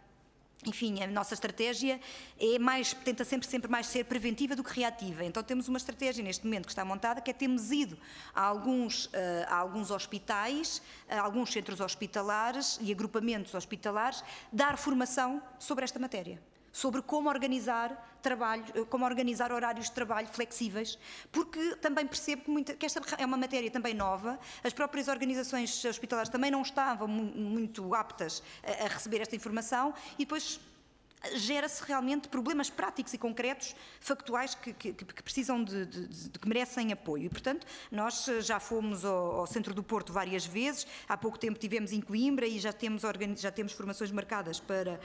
enfim, a nossa estratégia tenta sempre mais ser preventiva do que reativa. Então temos uma estratégia neste momento que está montada, que temos ido a alguns hospitais, a alguns centros hospitalares e agrupamentos hospitalares, dar formação sobre esta matéria, sobre como organizar horários de trabalho flexíveis, porque também percebo que esta é uma matéria também nova, as próprias organizações hospitalares também não estavam muito aptas a receber esta informação e depois gera-se realmente problemas práticos e concretos, factuais, que precisam que merecem apoio. E, portanto, nós já fomos ao Centro do Porto várias vezes, há pouco tempo estivemos em Coimbra e já temos formações marcadas para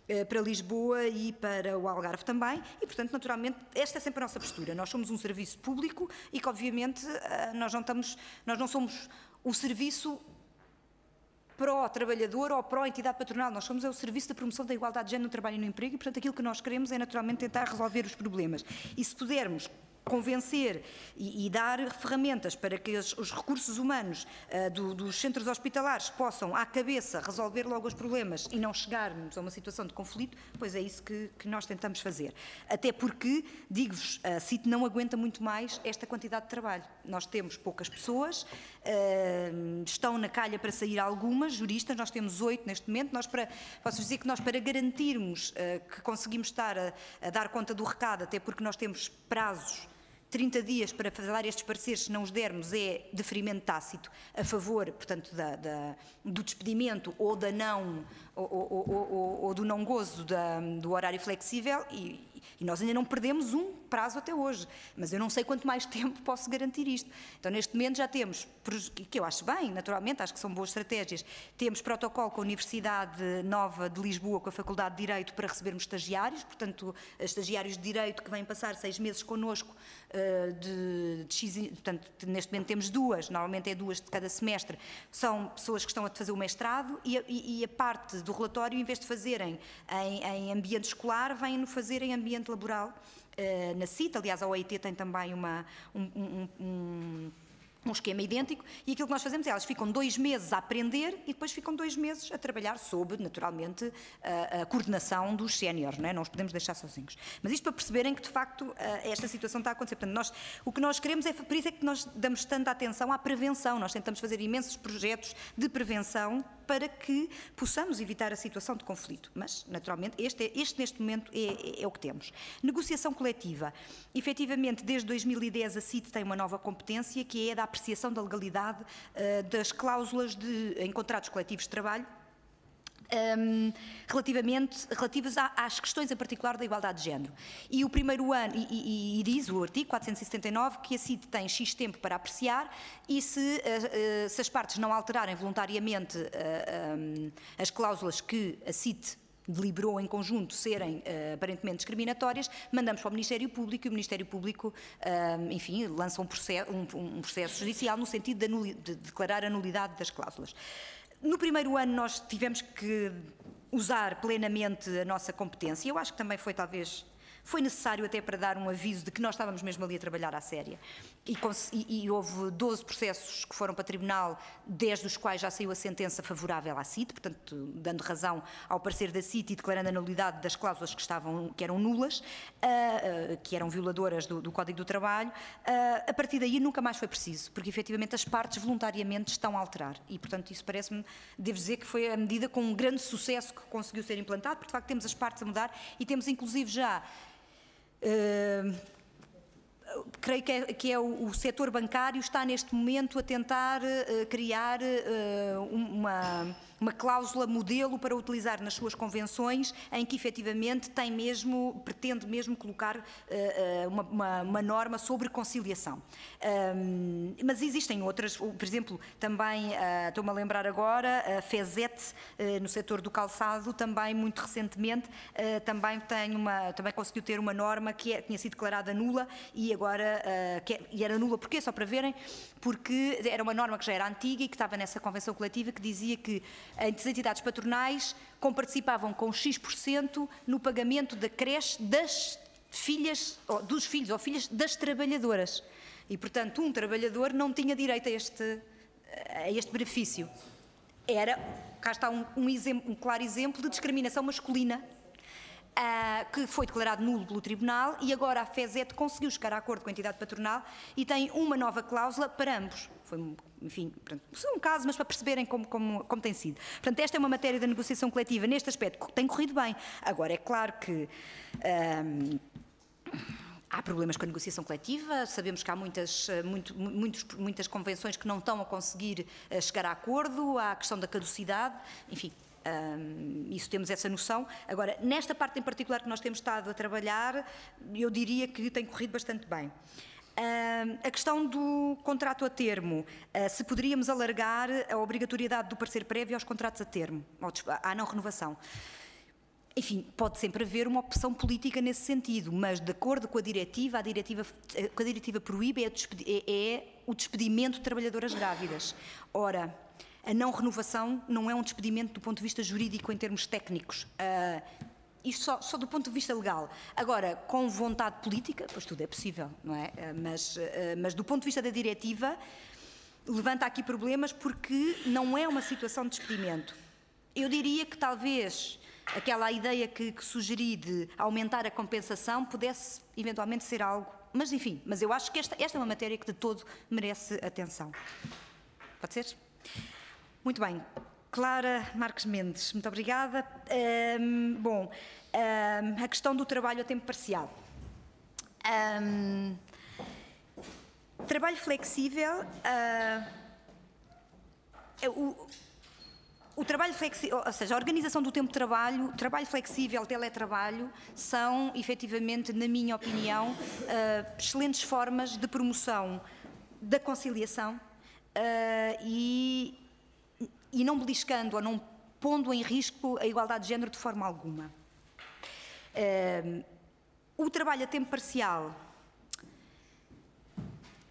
Lisboa e para o Algarve também, e, portanto, naturalmente, esta é sempre a nossa postura. Nós somos um serviço público e que, obviamente, nós não somos o serviço pró-trabalhador ou pró-entidade patronal. Nós somos o Serviço de Promoção da Igualdade de Género no Trabalho e no Emprego e, portanto, aquilo que nós queremos é, naturalmente, tentar resolver os problemas. E se pudermos convencer e dar ferramentas para que os recursos humanos dos centros hospitalares possam, à cabeça, resolver logo os problemas e não chegarmos a uma situação de conflito, pois é isso que nós tentamos fazer. Até porque, digo-vos, a CIT não aguenta muito mais esta quantidade de trabalho. Nós temos poucas pessoas, estão na calha para sair algumas, juristas, nós temos 8 neste momento. Posso dizer que nós, para garantirmos que conseguimos estar a dar conta do recado, até porque nós temos prazos 30 dias para dar estes pareceres, se não os dermos, é deferimento tácito a favor, portanto, do despedimento ou ou do não gozo do horário flexível e nós ainda não perdemos um prazo até hoje, mas eu não sei quanto mais tempo posso garantir isto. Então, neste momento já temos, que eu acho bem, naturalmente, acho que são boas estratégias, temos protocolo com a Universidade Nova de Lisboa, com a Faculdade de Direito, para recebermos estagiários, portanto, estagiários de Direito que vêm passar 6 meses connosco portanto, neste momento temos 2, normalmente é 2 de cada semestre, são pessoas que estão a fazer o mestrado e a parte do relatório, em vez de fazerem em ambiente escolar, vêm-no fazer em ambiente laboral na CIT. Aliás, a OIT tem também um esquema idêntico, e aquilo que nós fazemos é, elas ficam 2 meses a aprender e depois ficam 2 meses a trabalhar sob, naturalmente, a coordenação dos séniores, não é? Não os podemos deixar sozinhos. Mas isto para perceberem que, de facto, esta situação está a acontecer. Portanto, o que nós queremos é, por isso é que nós damos tanta atenção à prevenção. Nós tentamos fazer imensos projetos de prevenção para que possamos evitar a situação de conflito. Mas, naturalmente, este neste momento é o que temos. Negociação coletiva. Efetivamente, desde 2010 a CIT tem uma nova competência, que é a da apreciação da legalidade das cláusulas em contratos coletivos de trabalho, relativas às questões em particular da igualdade de género. E o primeiro ano, e diz o artigo 479 que a CIT tem X tempo para apreciar, e se as partes não alterarem voluntariamente as cláusulas que a CIT deliberou em conjunto serem aparentemente discriminatórias, mandamos para o Ministério Público, e o Ministério Público, enfim, lança um processo judicial no sentido de declarar a nulidade das cláusulas. No primeiro ano nós tivemos que usar plenamente a nossa competência. Eu acho que também foi necessário até para dar um aviso de que nós estávamos mesmo ali a trabalhar à séria. E houve 12 processos que foram para tribunal, 10 dos quais já saiu a sentença favorável à CIT, portanto, dando razão ao parecer da CIT e declarando a nulidade das cláusulas que eram nulas, que eram violadoras do Código do Trabalho. A partir daí nunca mais foi preciso, porque efetivamente as partes voluntariamente estão a alterar. E, portanto, isso parece-me, devo dizer que foi a medida com um grande sucesso que conseguiu ser implantado, porque de facto temos as partes a mudar e temos inclusive já... creio que é o setor bancário está neste momento a tentar criar uma cláusula modelo para utilizar nas suas convenções, em que efetivamente pretende mesmo colocar uma norma sobre conciliação. Mas existem outras, por exemplo, também estou-me a lembrar agora, a FESET no setor do calçado, também muito recentemente, também conseguiu ter uma norma que tinha sido declarada nula e agora, e era nula porquê? Só para verem, porque era uma norma que já era antiga e que estava nessa convenção coletiva, que dizia que as entidades patronais participavam com X% no pagamento da creche dos filhos ou filhas das trabalhadoras. E, portanto, um trabalhador não tinha direito a este benefício. Cá está um claro exemplo de discriminação masculina, que foi declarado nulo pelo Tribunal, e agora a FESET conseguiu chegar a acordo com a entidade patronal e tem uma nova cláusula para ambos. Enfim, é um caso, mas para perceberem como tem sido. Portanto, esta é uma matéria da negociação coletiva, neste aspecto, que tem corrido bem. Agora, é claro que há problemas com a negociação coletiva, sabemos que há muitas convenções que não estão a conseguir chegar a acordo, há a questão da caducidade, enfim. Isso temos essa noção. Agora, nesta parte em particular que nós temos estado a trabalhar, eu diria que tem corrido bastante bem. A questão do contrato a termo, se poderíamos alargar a obrigatoriedade do parecer prévio aos contratos a termo, à não renovação. Enfim, pode sempre haver uma opção política nesse sentido, mas de acordo com a diretiva proíbe o despedimento de trabalhadoras grávidas. Ora, a não renovação não é um despedimento do ponto de vista jurídico em termos técnicos. Isto só do ponto de vista legal. Agora, com vontade política, pois tudo é possível, não é? Mas do ponto de vista da diretiva, levanta aqui problemas porque não é uma situação de despedimento. Eu diria que talvez aquela ideia que sugeri de aumentar a compensação pudesse eventualmente ser algo. Mas enfim, eu acho que esta é uma matéria que de todo merece atenção. Pode ser? Muito bem. Clara Marques Mendes, muito obrigada. A questão do trabalho a tempo parcial. Trabalho flexível, o trabalho flexível, ou seja, a organização do tempo de trabalho flexível, teletrabalho, são, efetivamente, na minha opinião, excelentes formas de promoção da conciliação e não beliscando ou não pondo em risco a igualdade de género de forma alguma. O trabalho a tempo parcial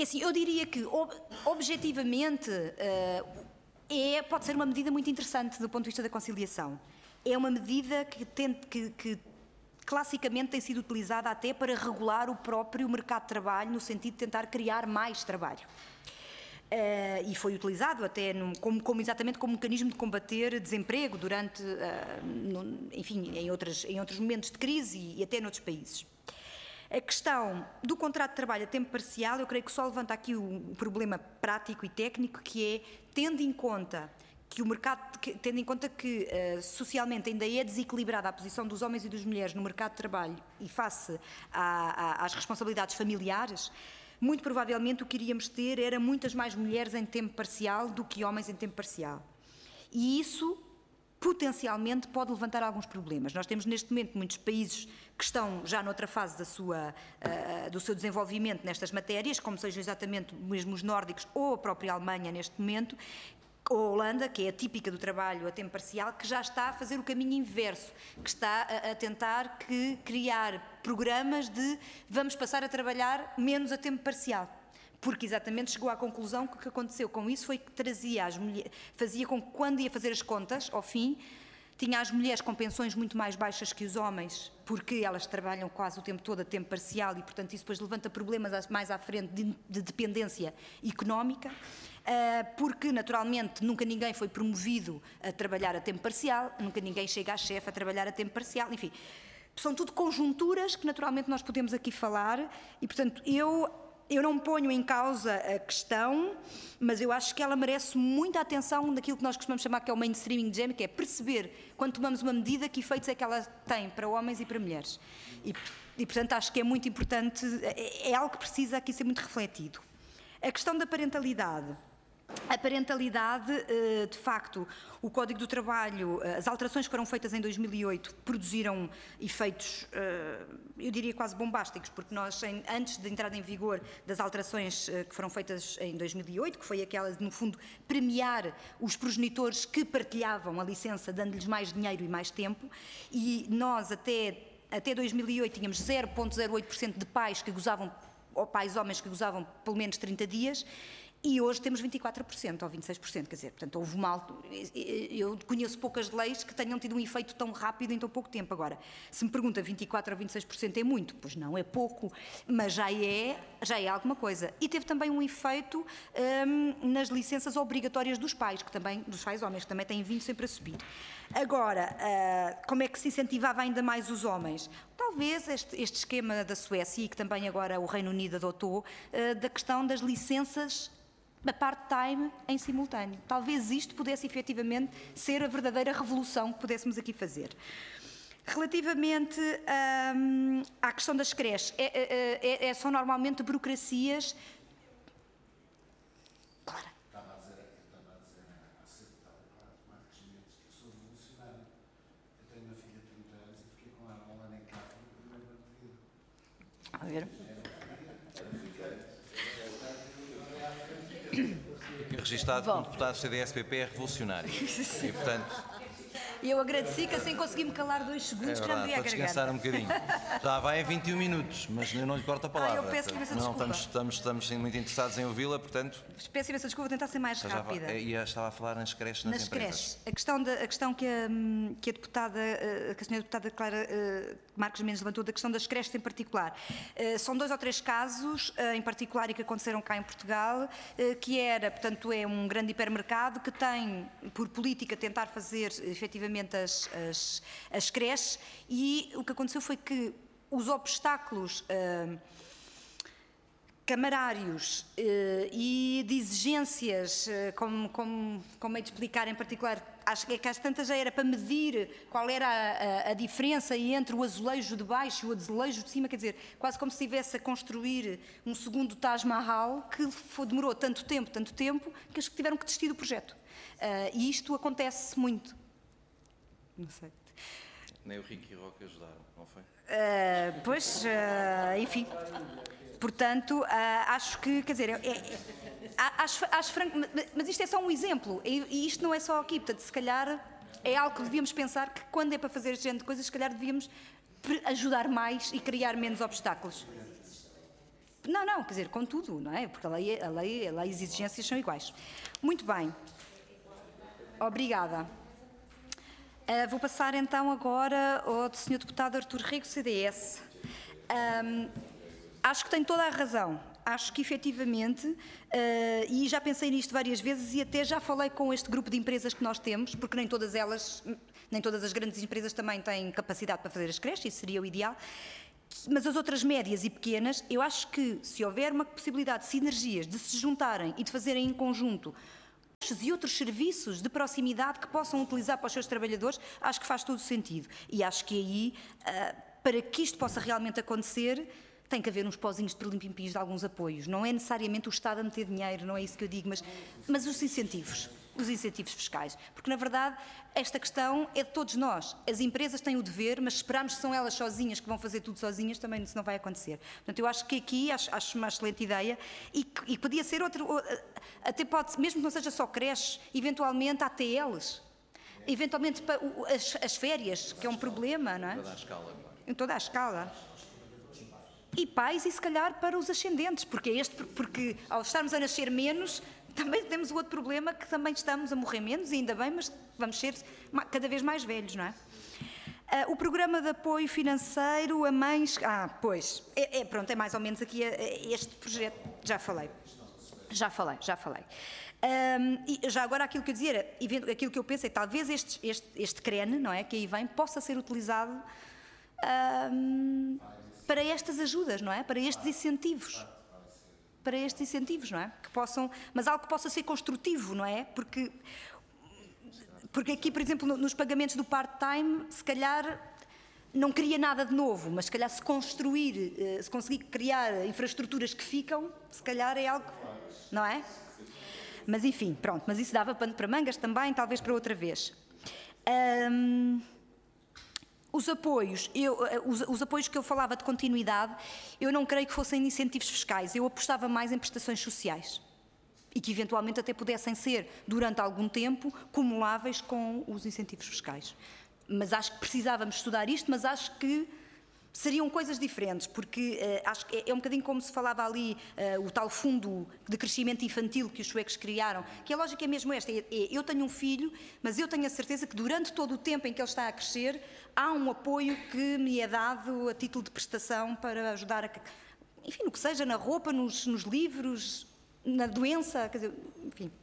É assim, eu diria que, objetivamente, pode ser uma medida muito interessante do ponto de vista da conciliação. É uma medida que classicamente tem sido utilizada até para regular o próprio mercado de trabalho, no sentido de tentar criar mais trabalho. E foi utilizado até exatamente como mecanismo de combater desemprego durante, enfim, em outros momentos de crise e até noutros países. A questão do contrato de trabalho a tempo parcial, eu creio que só levanta aqui o problema prático e técnico, que é, tendo em conta que socialmente ainda é desequilibrada a posição dos homens e das mulheres no mercado de trabalho e face às responsabilidades familiares, muito provavelmente o que iríamos ter era muitas mais mulheres em tempo parcial do que homens em tempo parcial. E isso potencialmente pode levantar alguns problemas. Nós temos neste momento muitos países que estão já noutra fase do seu desenvolvimento nestas matérias, como sejam exatamente mesmo os nórdicos ou a própria Alemanha neste momento, ou a Holanda, que é a típica do trabalho a tempo parcial, que já está a fazer o caminho inverso, que está a tentar criar programas de vamos passar a trabalhar menos a tempo parcial. Porque exatamente chegou à conclusão que o que aconteceu com isso foi que trazia as mulheres, fazia com que quando ia fazer as contas, ao fim, tinha as mulheres com pensões muito mais baixas que os homens, porque elas trabalham quase o tempo todo a tempo parcial e, portanto, isso depois levanta problemas mais à frente de dependência económica, porque, naturalmente, nunca ninguém foi promovido a trabalhar a tempo parcial, nunca ninguém chega a chefe a trabalhar a tempo parcial, enfim. São tudo conjunturas que, naturalmente, nós podemos aqui falar e, portanto, eu não ponho em causa a questão, mas eu acho que ela merece muita atenção naquilo que nós costumamos chamar que é o mainstreaming de género, que é perceber, quando tomamos uma medida, que efeitos é que ela tem para homens e para mulheres. E portanto, acho que é muito importante, é algo que precisa aqui ser muito refletido. A questão da parentalidade. A parentalidade, de facto, o Código do Trabalho, as alterações que foram feitas em 2008 produziram efeitos, eu diria quase bombásticos, porque nós, antes da entrada em vigor das alterações que foram feitas em 2008, que foi aquela de, no fundo, premiar os progenitores que partilhavam a licença, dando-lhes mais dinheiro e mais tempo, e nós até 2008 tínhamos 0,08% de pais que gozavam, ou pais homens que gozavam pelo menos 30 dias, e hoje temos 24% ou 26%, quer dizer, portanto, houve eu conheço poucas leis que tenham tido um efeito tão rápido em tão pouco tempo. Agora, se me pergunta 24% ou 26% é muito, pois não, é pouco, mas já é alguma coisa. E teve também um efeito nas licenças obrigatórias dos pais homens, que também têm vindo sempre a subir. Agora, como é que se incentivava ainda mais os homens? Talvez este esquema da Suécia, e que também agora o Reino Unido adotou, da questão das licenças a part-time em simultâneo. Talvez isto pudesse efetivamente ser a verdadeira revolução que pudéssemos aqui fazer. Relativamente à questão das creches, são normalmente burocracias. Claro. Estava a dizer há certo Marcos Mendes, que eu sou revolucionário. Eu tenho uma filha de 30 anos e fiquei com ela um ano em casa no primeiro ano de vida. A ver. Registado como deputado CDS-PP é revolucionário. E, portanto, Eu agradeci que assim consegui-me calar 2 segundos, que já me doía a para descansar garganta. um bocadinho. Já vai em 21 minutos, mas eu não lhe corto a palavra. Eu peço imensa desculpa. Estamos muito interessados em ouvi-la, portanto... Peço imensa desculpa, vou tentar ser mais rápida. E estava a falar nas creches nas empresas. Creches. A questão que a senhora deputada Clara Marcos Mendes levantou, da questão das creches em particular. São 2 ou 3 casos, em particular, e que aconteceram cá em Portugal, que era, portanto, é um grande hipermercado que tem, por política, tentar fazer, efetivamente, as creches, e o que aconteceu foi que os obstáculos camarários e de exigências, como é de explicar em particular, acho que às tantas já era para medir qual era a diferença entre o azulejo de baixo e o azulejo de cima, quer dizer, quase como se estivesse a construir um segundo Taj Mahal, que demorou tanto tempo, que eles tiveram que desistir do projeto. E isto acontece muito. Não sei. Nem o Ricky Roque ajudaram, não foi? Enfim. Portanto, acho que, quer dizer, acho franco, mas isto é só um exemplo, e isto não é só aqui, portanto, se calhar é algo que devíamos pensar, que quando é para fazer este género de coisas, se calhar devíamos ajudar mais e criar menos obstáculos. Não, quer dizer, com tudo, não é? Porque a lei e as exigências são iguais. Muito bem. Obrigada. Vou passar então agora ao Sr. Deputado Artur Rego, CDS. Acho que tem toda a razão. Acho que efetivamente, e já pensei nisto várias vezes e até já falei com este grupo de empresas que nós temos, porque nem todas as grandes empresas também têm capacidade para fazer as creches, isso seria o ideal. Mas as outras médias e pequenas, eu acho que se houver uma possibilidade de sinergias, de se juntarem e de fazerem em conjunto e outros serviços de proximidade que possam utilizar para os seus trabalhadores, acho que faz todo sentido. E acho que aí, para que isto possa realmente acontecer, tem que haver uns pozinhos de perlimpimpins de alguns apoios. Não é necessariamente o Estado a meter dinheiro, não é isso que eu digo, mas os incentivos fiscais. Porque, na verdade, esta questão é de todos nós. As empresas têm o dever, mas esperarmos que são elas sozinhas que vão fazer tudo sozinhas, também isso não vai acontecer. Portanto, eu acho que aqui, acho uma excelente ideia e podia ser até pode, mesmo que não seja só creches, eventualmente ATLs, eventualmente as férias, que é um problema, não é? Em toda a escala, claro. Em toda a escala. E pais, e se calhar para os ascendentes, porque ao estarmos a nascer menos, também temos o outro problema que também estamos a morrer menos, e ainda bem, mas vamos ser cada vez mais velhos, não é? O programa de apoio financeiro a mães... pois, pronto, é mais ou menos aqui este projeto, já falei. E já agora aquilo que eu dizia, aquilo que eu penso é que talvez este CREN, não é, que aí vem, possa ser utilizado para estas ajudas, não é? Para estes incentivos, não é? Mas algo que possa ser construtivo, não é? Porque aqui, por exemplo, nos pagamentos do part-time, se calhar não cria nada de novo, mas se calhar se conseguir criar infraestruturas que ficam, se calhar é algo, não é? Mas enfim, pronto, mas isso dava pano para mangas também, talvez para outra vez. Os apoios que eu falava de continuidade, eu não creio que fossem incentivos fiscais, eu apostava mais em prestações sociais e que eventualmente até pudessem ser, durante algum tempo, cumuláveis com os incentivos fiscais. Mas acho que precisávamos estudar isto, mas acho que seriam coisas diferentes, porque acho que é um bocadinho como se falava ali, o tal fundo de crescimento infantil que os suecos criaram, que a lógica é mesmo esta, eu tenho um filho, mas eu tenho a certeza que durante todo o tempo em que ele está a crescer, há um apoio que me é dado a título de prestação para ajudar enfim, no que seja, na roupa, nos livros, na doença, quer dizer, enfim.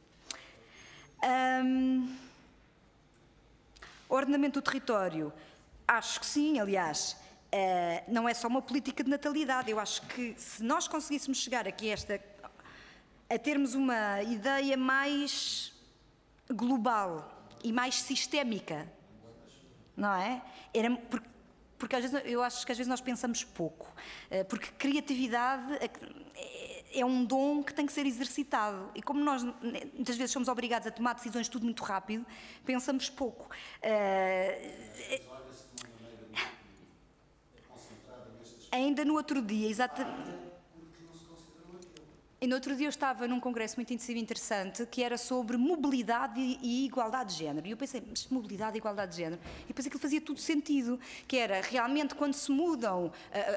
Ordenamento do território, acho que sim, aliás, não é só uma política de natalidade, eu acho que se nós conseguíssemos chegar aqui a termos uma ideia mais global e mais sistémica, não é? Porque às vezes, eu acho que às vezes nós pensamos pouco, porque criatividade é um dom que tem que ser exercitado e como nós muitas vezes somos obrigados a tomar decisões tudo muito rápido, pensamos pouco. Ainda no outro dia, E no outro dia eu estava num congresso muito interessante que era sobre mobilidade e igualdade de género. E eu pensei, mas mobilidade e igualdade de género? E depois aquilo fazia tudo sentido, que era realmente quando se mudam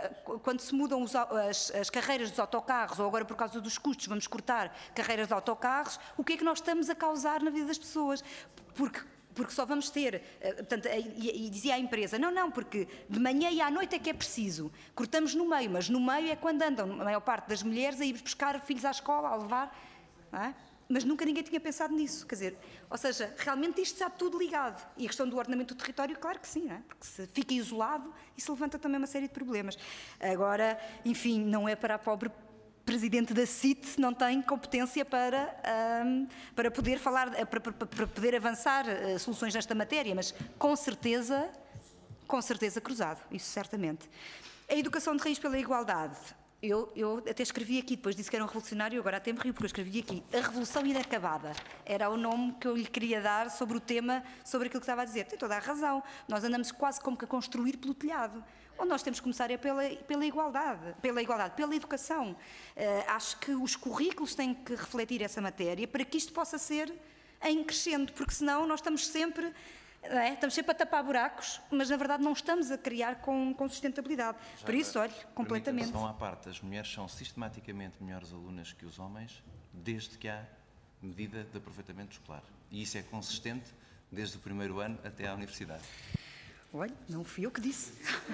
as carreiras dos autocarros, ou agora por causa dos custos vamos cortar carreiras de autocarros, o que é que nós estamos a causar na vida das pessoas? Porque só vamos ter, portanto, e dizia a empresa, não, porque de manhã e à noite é que é preciso, cortamos no meio, mas no meio é quando andam a maior parte das mulheres a ir buscar filhos à escola, a levar, não é? Mas nunca ninguém tinha pensado nisso, quer dizer, ou seja, realmente isto está tudo ligado, e a questão do ordenamento do território, claro que sim, não é? Porque se fica isolado, isso levanta também uma série de problemas. Agora, enfim, não é para a pobre presidente da CIT não tem competência para poder falar, para poder avançar soluções nesta matéria, mas com certeza cruzado, isso certamente. A educação de raiz pela igualdade. Eu até escrevi aqui, depois disse que era um revolucionário, agora até me rio, porque eu escrevi aqui. A Revolução Inacabada era o nome que eu lhe queria dar sobre o tema, sobre aquilo que estava a dizer. Tem toda a razão. Nós andamos quase como que a construir pelo telhado. Onde nós temos que começar é pela igualdade, pela educação. Acho que os currículos têm que refletir essa matéria para que isto possa ser em crescendo, porque senão nós estamos sempre Não é? Estamos sempre a tapar buracos, mas na verdade não estamos a criar com sustentabilidade. Por isso, olha, completamente. São à parte, as mulheres são sistematicamente melhores alunas que os homens, desde que há medida de aproveitamento escolar. E isso é consistente desde o primeiro ano até à universidade. Olha, não fui eu que disse.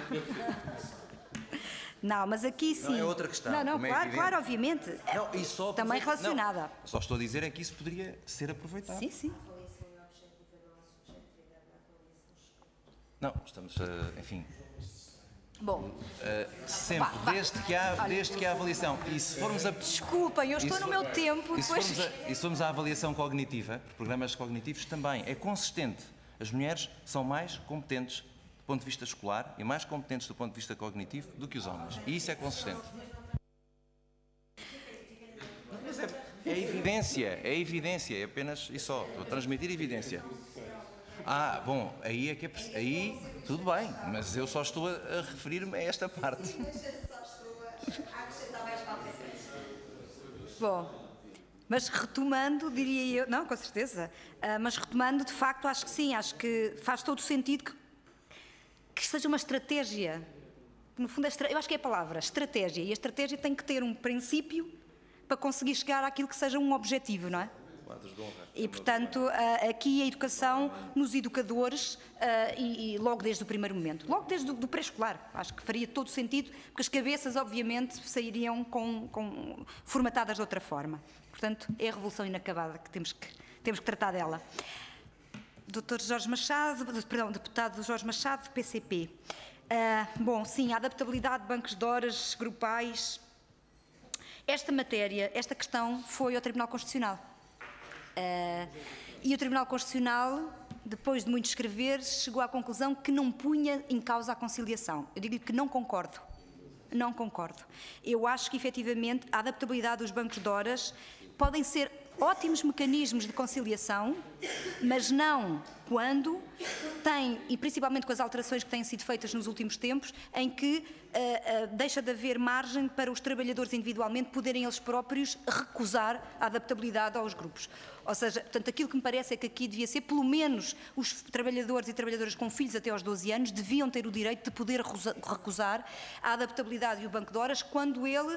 Não, mas aqui sim. Não, é outra questão. Não, como é claro, evidente. claro, obviamente. Não, e só Também relacionada. Não, só estou a dizer é que isso poderia ser aproveitado. Sim, sim. Não, estamos, enfim, Bom, sempre, desde que há avaliação. E se formos a... desculpem, eu estou no meu tempo. E se formos à avaliação cognitiva, programas cognitivos também, é consistente. As mulheres são mais competentes do ponto de vista escolar e mais competentes do ponto de vista cognitivo do que os homens. E isso é consistente. É evidência, é apenas isso só. Estou a transmitir evidência. Bom, aí tudo bem, mas eu só estou a referir-me a esta parte. Bom, mas retomando, diria eu, não, com certeza, mas retomando, de facto, acho que sim, acho que faz todo o sentido que seja uma estratégia. No fundo, eu acho que é a palavra, estratégia, e a estratégia tem que ter um princípio para conseguir chegar àquilo que seja um objetivo, não é? E, portanto, aqui a educação nos educadores e logo desde o primeiro momento, logo desde o pré-escolar, acho que faria todo sentido, porque as cabeças, obviamente, sairiam formatadas de outra forma. Portanto, é a revolução inacabada que temos que tratar dela. Dr. Jorge Machado, perdão, deputado Jorge Machado, do PCP. Bom, sim, a adaptabilidade de bancos de horas grupais. Esta matéria, esta questão foi ao Tribunal Constitucional. E o Tribunal Constitucional, depois de muito escrever, chegou à conclusão que não punha em causa a conciliação. Eu digo-lhe que não concordo. Não concordo. Eu acho que, efetivamente, a adaptabilidade dos bancos de horas podem ser ótimos mecanismos de conciliação, mas não quando tem, e principalmente com as alterações que têm sido feitas nos últimos tempos, em que deixa de haver margem para os trabalhadores individualmente poderem eles próprios recusar a adaptabilidade aos grupos. Ou seja, portanto, aquilo que me parece é que aqui devia ser, pelo menos, os trabalhadores e trabalhadoras com filhos até aos 12 anos deviam ter o direito de poder recusar a adaptabilidade e o banco de horas quando ele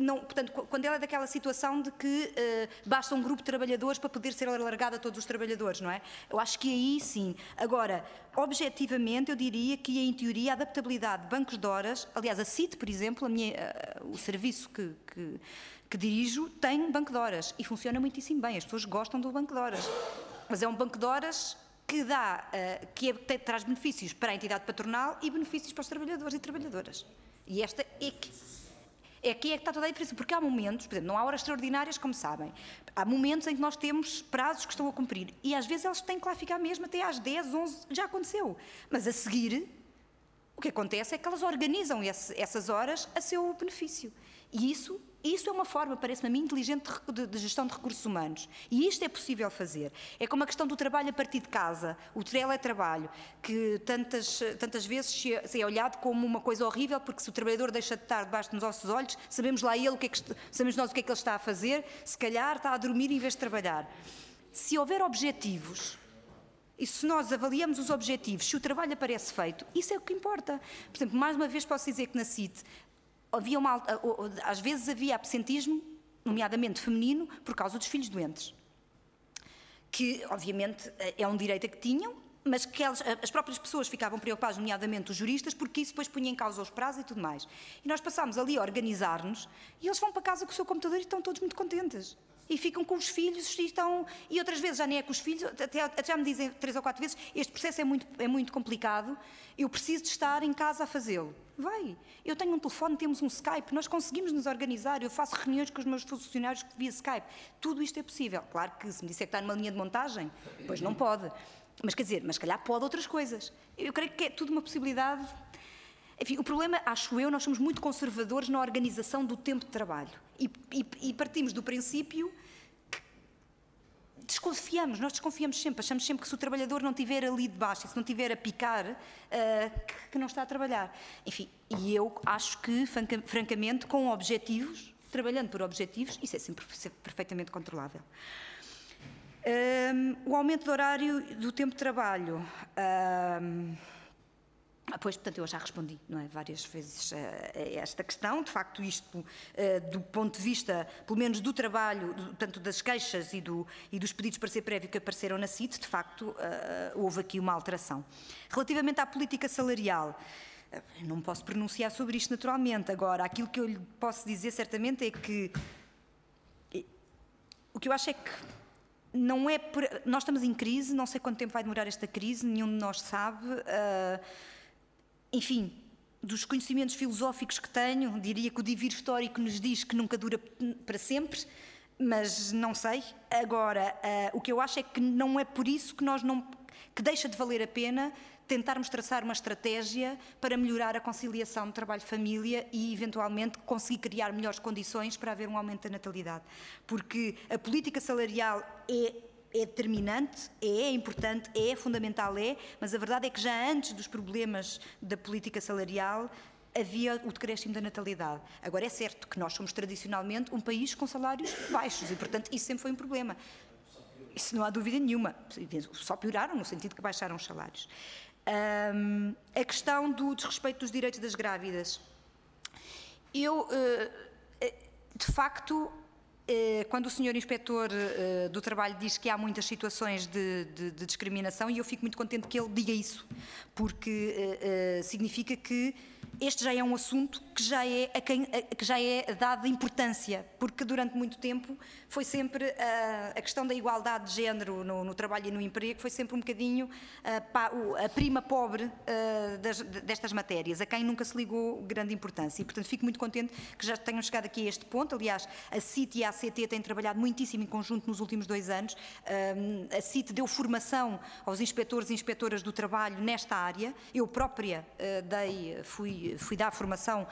é daquela situação de que basta um grupo de trabalhadores para poder ser alargado a todos os trabalhadores, não é? Eu acho que aí sim. Agora, objetivamente, eu diria que, em teoria, a adaptabilidade de bancos de horas, aliás, a CIT, por exemplo, o serviço que dirijo, tem banco de horas e funciona muitíssimo bem. As pessoas gostam do banco de horas. Mas é um banco de horas que traz benefícios para a entidade patronal e benefícios para os trabalhadores e trabalhadoras. E esta aqui é que está toda a diferença, porque há momentos, por exemplo, não há horas extraordinárias, como sabem, há momentos em que nós temos prazos que estão a cumprir e às vezes eles têm que lá ficar mesmo até às 10, 11, já aconteceu. Mas a seguir, o que acontece é que elas organizam essas horas a seu benefício. E isso é uma forma, parece-me a mim, inteligente de gestão de recursos humanos. E isto é possível fazer. É como a questão do trabalho a partir de casa, o teletrabalho, que tantas vezes se é olhado como uma coisa horrível, porque se o trabalhador deixa de estar debaixo dos nossos olhos, sabemos lá sabemos nós o que é que ele está a fazer, se calhar está a dormir em vez de trabalhar. Se houver objetivos, e se nós avaliamos os objetivos, se o trabalho aparece feito, isso é o que importa. Por exemplo, mais uma vez posso dizer que na CIT às vezes havia absentismo, nomeadamente feminino, por causa dos filhos doentes. Que, obviamente, é um direito a que tinham, mas que as próprias pessoas ficavam preocupadas, nomeadamente os juristas, porque isso depois punha em causa os prazos e tudo mais. E nós passámos ali a organizar-nos e eles vão para casa com o seu computador e estão todos muito contentes. E ficam com os filhos e outras vezes já nem é com os filhos, até já me dizem 3 ou 4 vezes, este processo é muito complicado, eu preciso de estar em casa a fazê-lo. Vai, eu tenho um telefone, temos um Skype, nós conseguimos nos organizar, eu faço reuniões com os meus funcionários via Skype, tudo isto é possível. Claro que se me disser que está numa linha de montagem, pois não pode, mas quer dizer, mas se calhar pode outras coisas. Eu creio que é tudo uma possibilidade. Enfim, o problema, acho eu, nós somos muito conservadores na organização do tempo de trabalho e partimos do princípio que nós desconfiamos sempre, achamos sempre que se o trabalhador não estiver ali de baixo, se não estiver a picar, que não está a trabalhar. Enfim, e eu acho que, francamente, com objetivos, trabalhando por objetivos, isso é sempre perfeitamente controlável. O aumento do horário do tempo de trabalho. Pois, portanto, eu já respondi, não é, várias vezes a esta questão. De facto, isto, do ponto de vista, pelo menos do trabalho, tanto das queixas e dos pedidos para ser prévio que apareceram na CIT, de facto, houve aqui uma alteração. Relativamente à política salarial, não me posso pronunciar sobre isto naturalmente. Agora, aquilo que eu lhe posso dizer certamente é que o que eu acho é que não é nós estamos em crise, não sei quanto tempo vai demorar esta crise, nenhum de nós sabe. Enfim, dos conhecimentos filosóficos que tenho, diria que o devir histórico nos diz que nunca dura para sempre, mas não sei. Agora, o que eu acho é que não é por isso que deixa de valer a pena tentarmos traçar uma estratégia para melhorar a conciliação de trabalho-família e, eventualmente, conseguir criar melhores condições para haver um aumento da natalidade. Porque a política salarial é determinante, é importante, é fundamental, mas a verdade é que já antes dos problemas da política salarial havia o decréscimo da natalidade. Agora, é certo que nós somos tradicionalmente um país com salários baixos e, portanto, isso sempre foi um problema. Isso não há dúvida nenhuma. Só pioraram no sentido que baixaram os salários. A questão do desrespeito dos direitos das grávidas. Eu, de facto, quando o Sr. Inspetor do Trabalho diz que há muitas situações de discriminação, e eu fico muito contente que ele diga isso, porque significa que este já é um assunto que já é dado importância, porque durante muito tempo foi sempre a questão da igualdade de género no trabalho e no emprego, foi sempre um bocadinho a prima pobre destas matérias, a quem nunca se ligou grande importância. E, portanto, fico muito contente que já tenham chegado aqui a este ponto. Aliás, a CIT e a ACT têm trabalhado muitíssimo em conjunto nos últimos 2 anos. A CIT deu formação aos inspetores e inspetoras do trabalho nesta área. Eu própria fui dar formação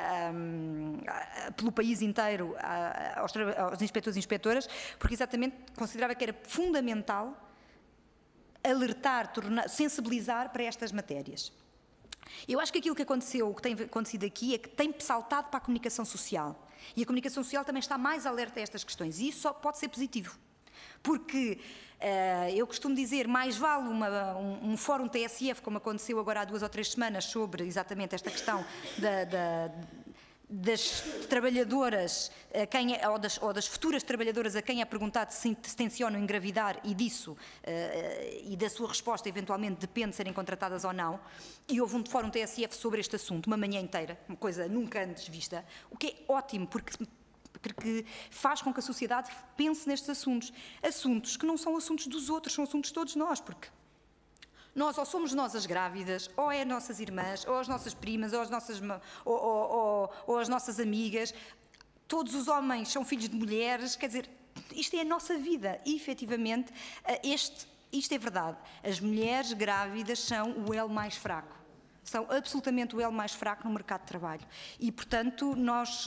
pelo país inteiro aos inspetores e inspetoras, porque exatamente considerava que era fundamental alertar, sensibilizar para estas matérias. Eu acho que aquilo que aconteceu, o que tem acontecido aqui, é que tem saltado para a comunicação social. E a comunicação social também está mais alerta a estas questões. E isso só pode ser positivo. Porque eu costumo dizer, mais vale um fórum TSF, como aconteceu agora há 2 ou 3 semanas, sobre exatamente esta questão das trabalhadoras ou das futuras trabalhadoras a quem é perguntado se tencionam engravidar e disso, e da sua resposta eventualmente depende de serem contratadas ou não. E houve um fórum TSF sobre este assunto, uma manhã inteira, uma coisa nunca antes vista, o que é ótimo, porque faz com que a sociedade pense nestes assuntos que não são assuntos dos outros, são assuntos de todos nós, porque nós, ou somos nós as grávidas, ou é as nossas irmãs, ou as nossas primas, ou as nossas amigas, todos os homens são filhos de mulheres, quer dizer, isto é a nossa vida e, efetivamente, isto é verdade. As mulheres grávidas são o elo mais fraco. São absolutamente o elo mais fraco no mercado de trabalho. E, portanto, nós,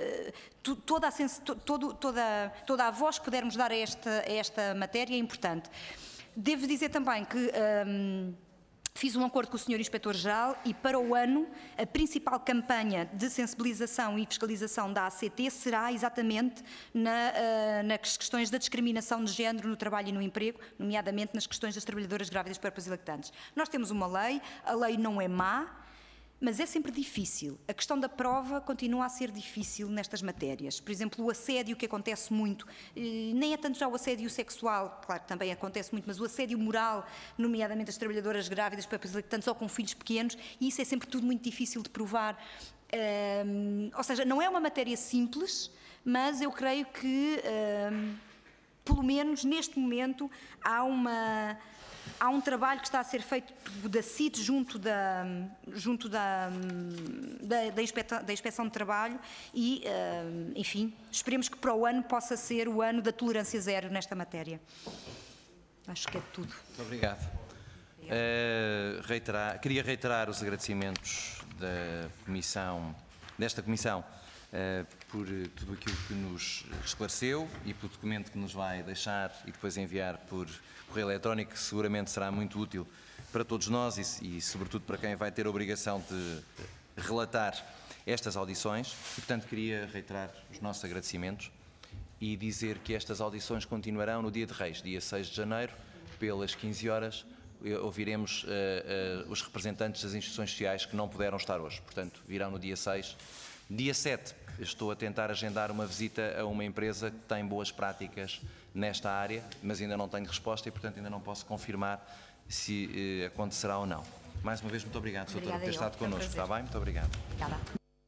toda a voz que pudermos dar a esta matéria é importante. Devo dizer também que fiz um acordo com o Sr. Inspetor-Geral e, para o ano, a principal campanha de sensibilização e fiscalização da ACT será exatamente nas questões da discriminação de género no trabalho e no emprego, nomeadamente nas questões das trabalhadoras grávidas, puérperas e lactantes. Nós temos uma lei, a lei não é má, mas é sempre difícil. A questão da prova continua a ser difícil nestas matérias. Por exemplo, o assédio, que acontece muito, nem é tanto já o assédio sexual, claro que também acontece muito, mas o assédio moral, nomeadamente as trabalhadoras grávidas, puérperas e lactantes ou com filhos pequenos, e isso é sempre tudo muito difícil de provar. Ou seja, não é uma matéria simples, mas eu creio que, pelo menos neste momento, há um trabalho que está a ser feito da CIT junto da Inspeção de Trabalho e, enfim, esperemos que para o ano possa ser o ano da tolerância zero nesta matéria. Acho que é tudo. Muito obrigado. Queria reiterar os agradecimentos desta Comissão por tudo aquilo que nos esclareceu e pelo documento que nos vai deixar e depois enviar por correio eletrónico, que seguramente será muito útil para todos nós e sobretudo para quem vai ter a obrigação de relatar estas audições. E, portanto, queria reiterar os nossos agradecimentos e dizer que estas audições continuarão no dia de Reis, dia 6 de janeiro, pelas 15 horas, ouviremos os representantes das instituições sociais que não puderam estar hoje. Portanto, virão no dia 6. Dia 7, estou a tentar agendar uma visita a uma empresa que tem boas práticas nesta área, mas ainda não tenho resposta e, portanto, ainda não posso confirmar se acontecerá ou não. Mais uma vez, muito obrigado, Sr. Doutor, por ter estado connosco. Está bem? Muito obrigado. Obrigada.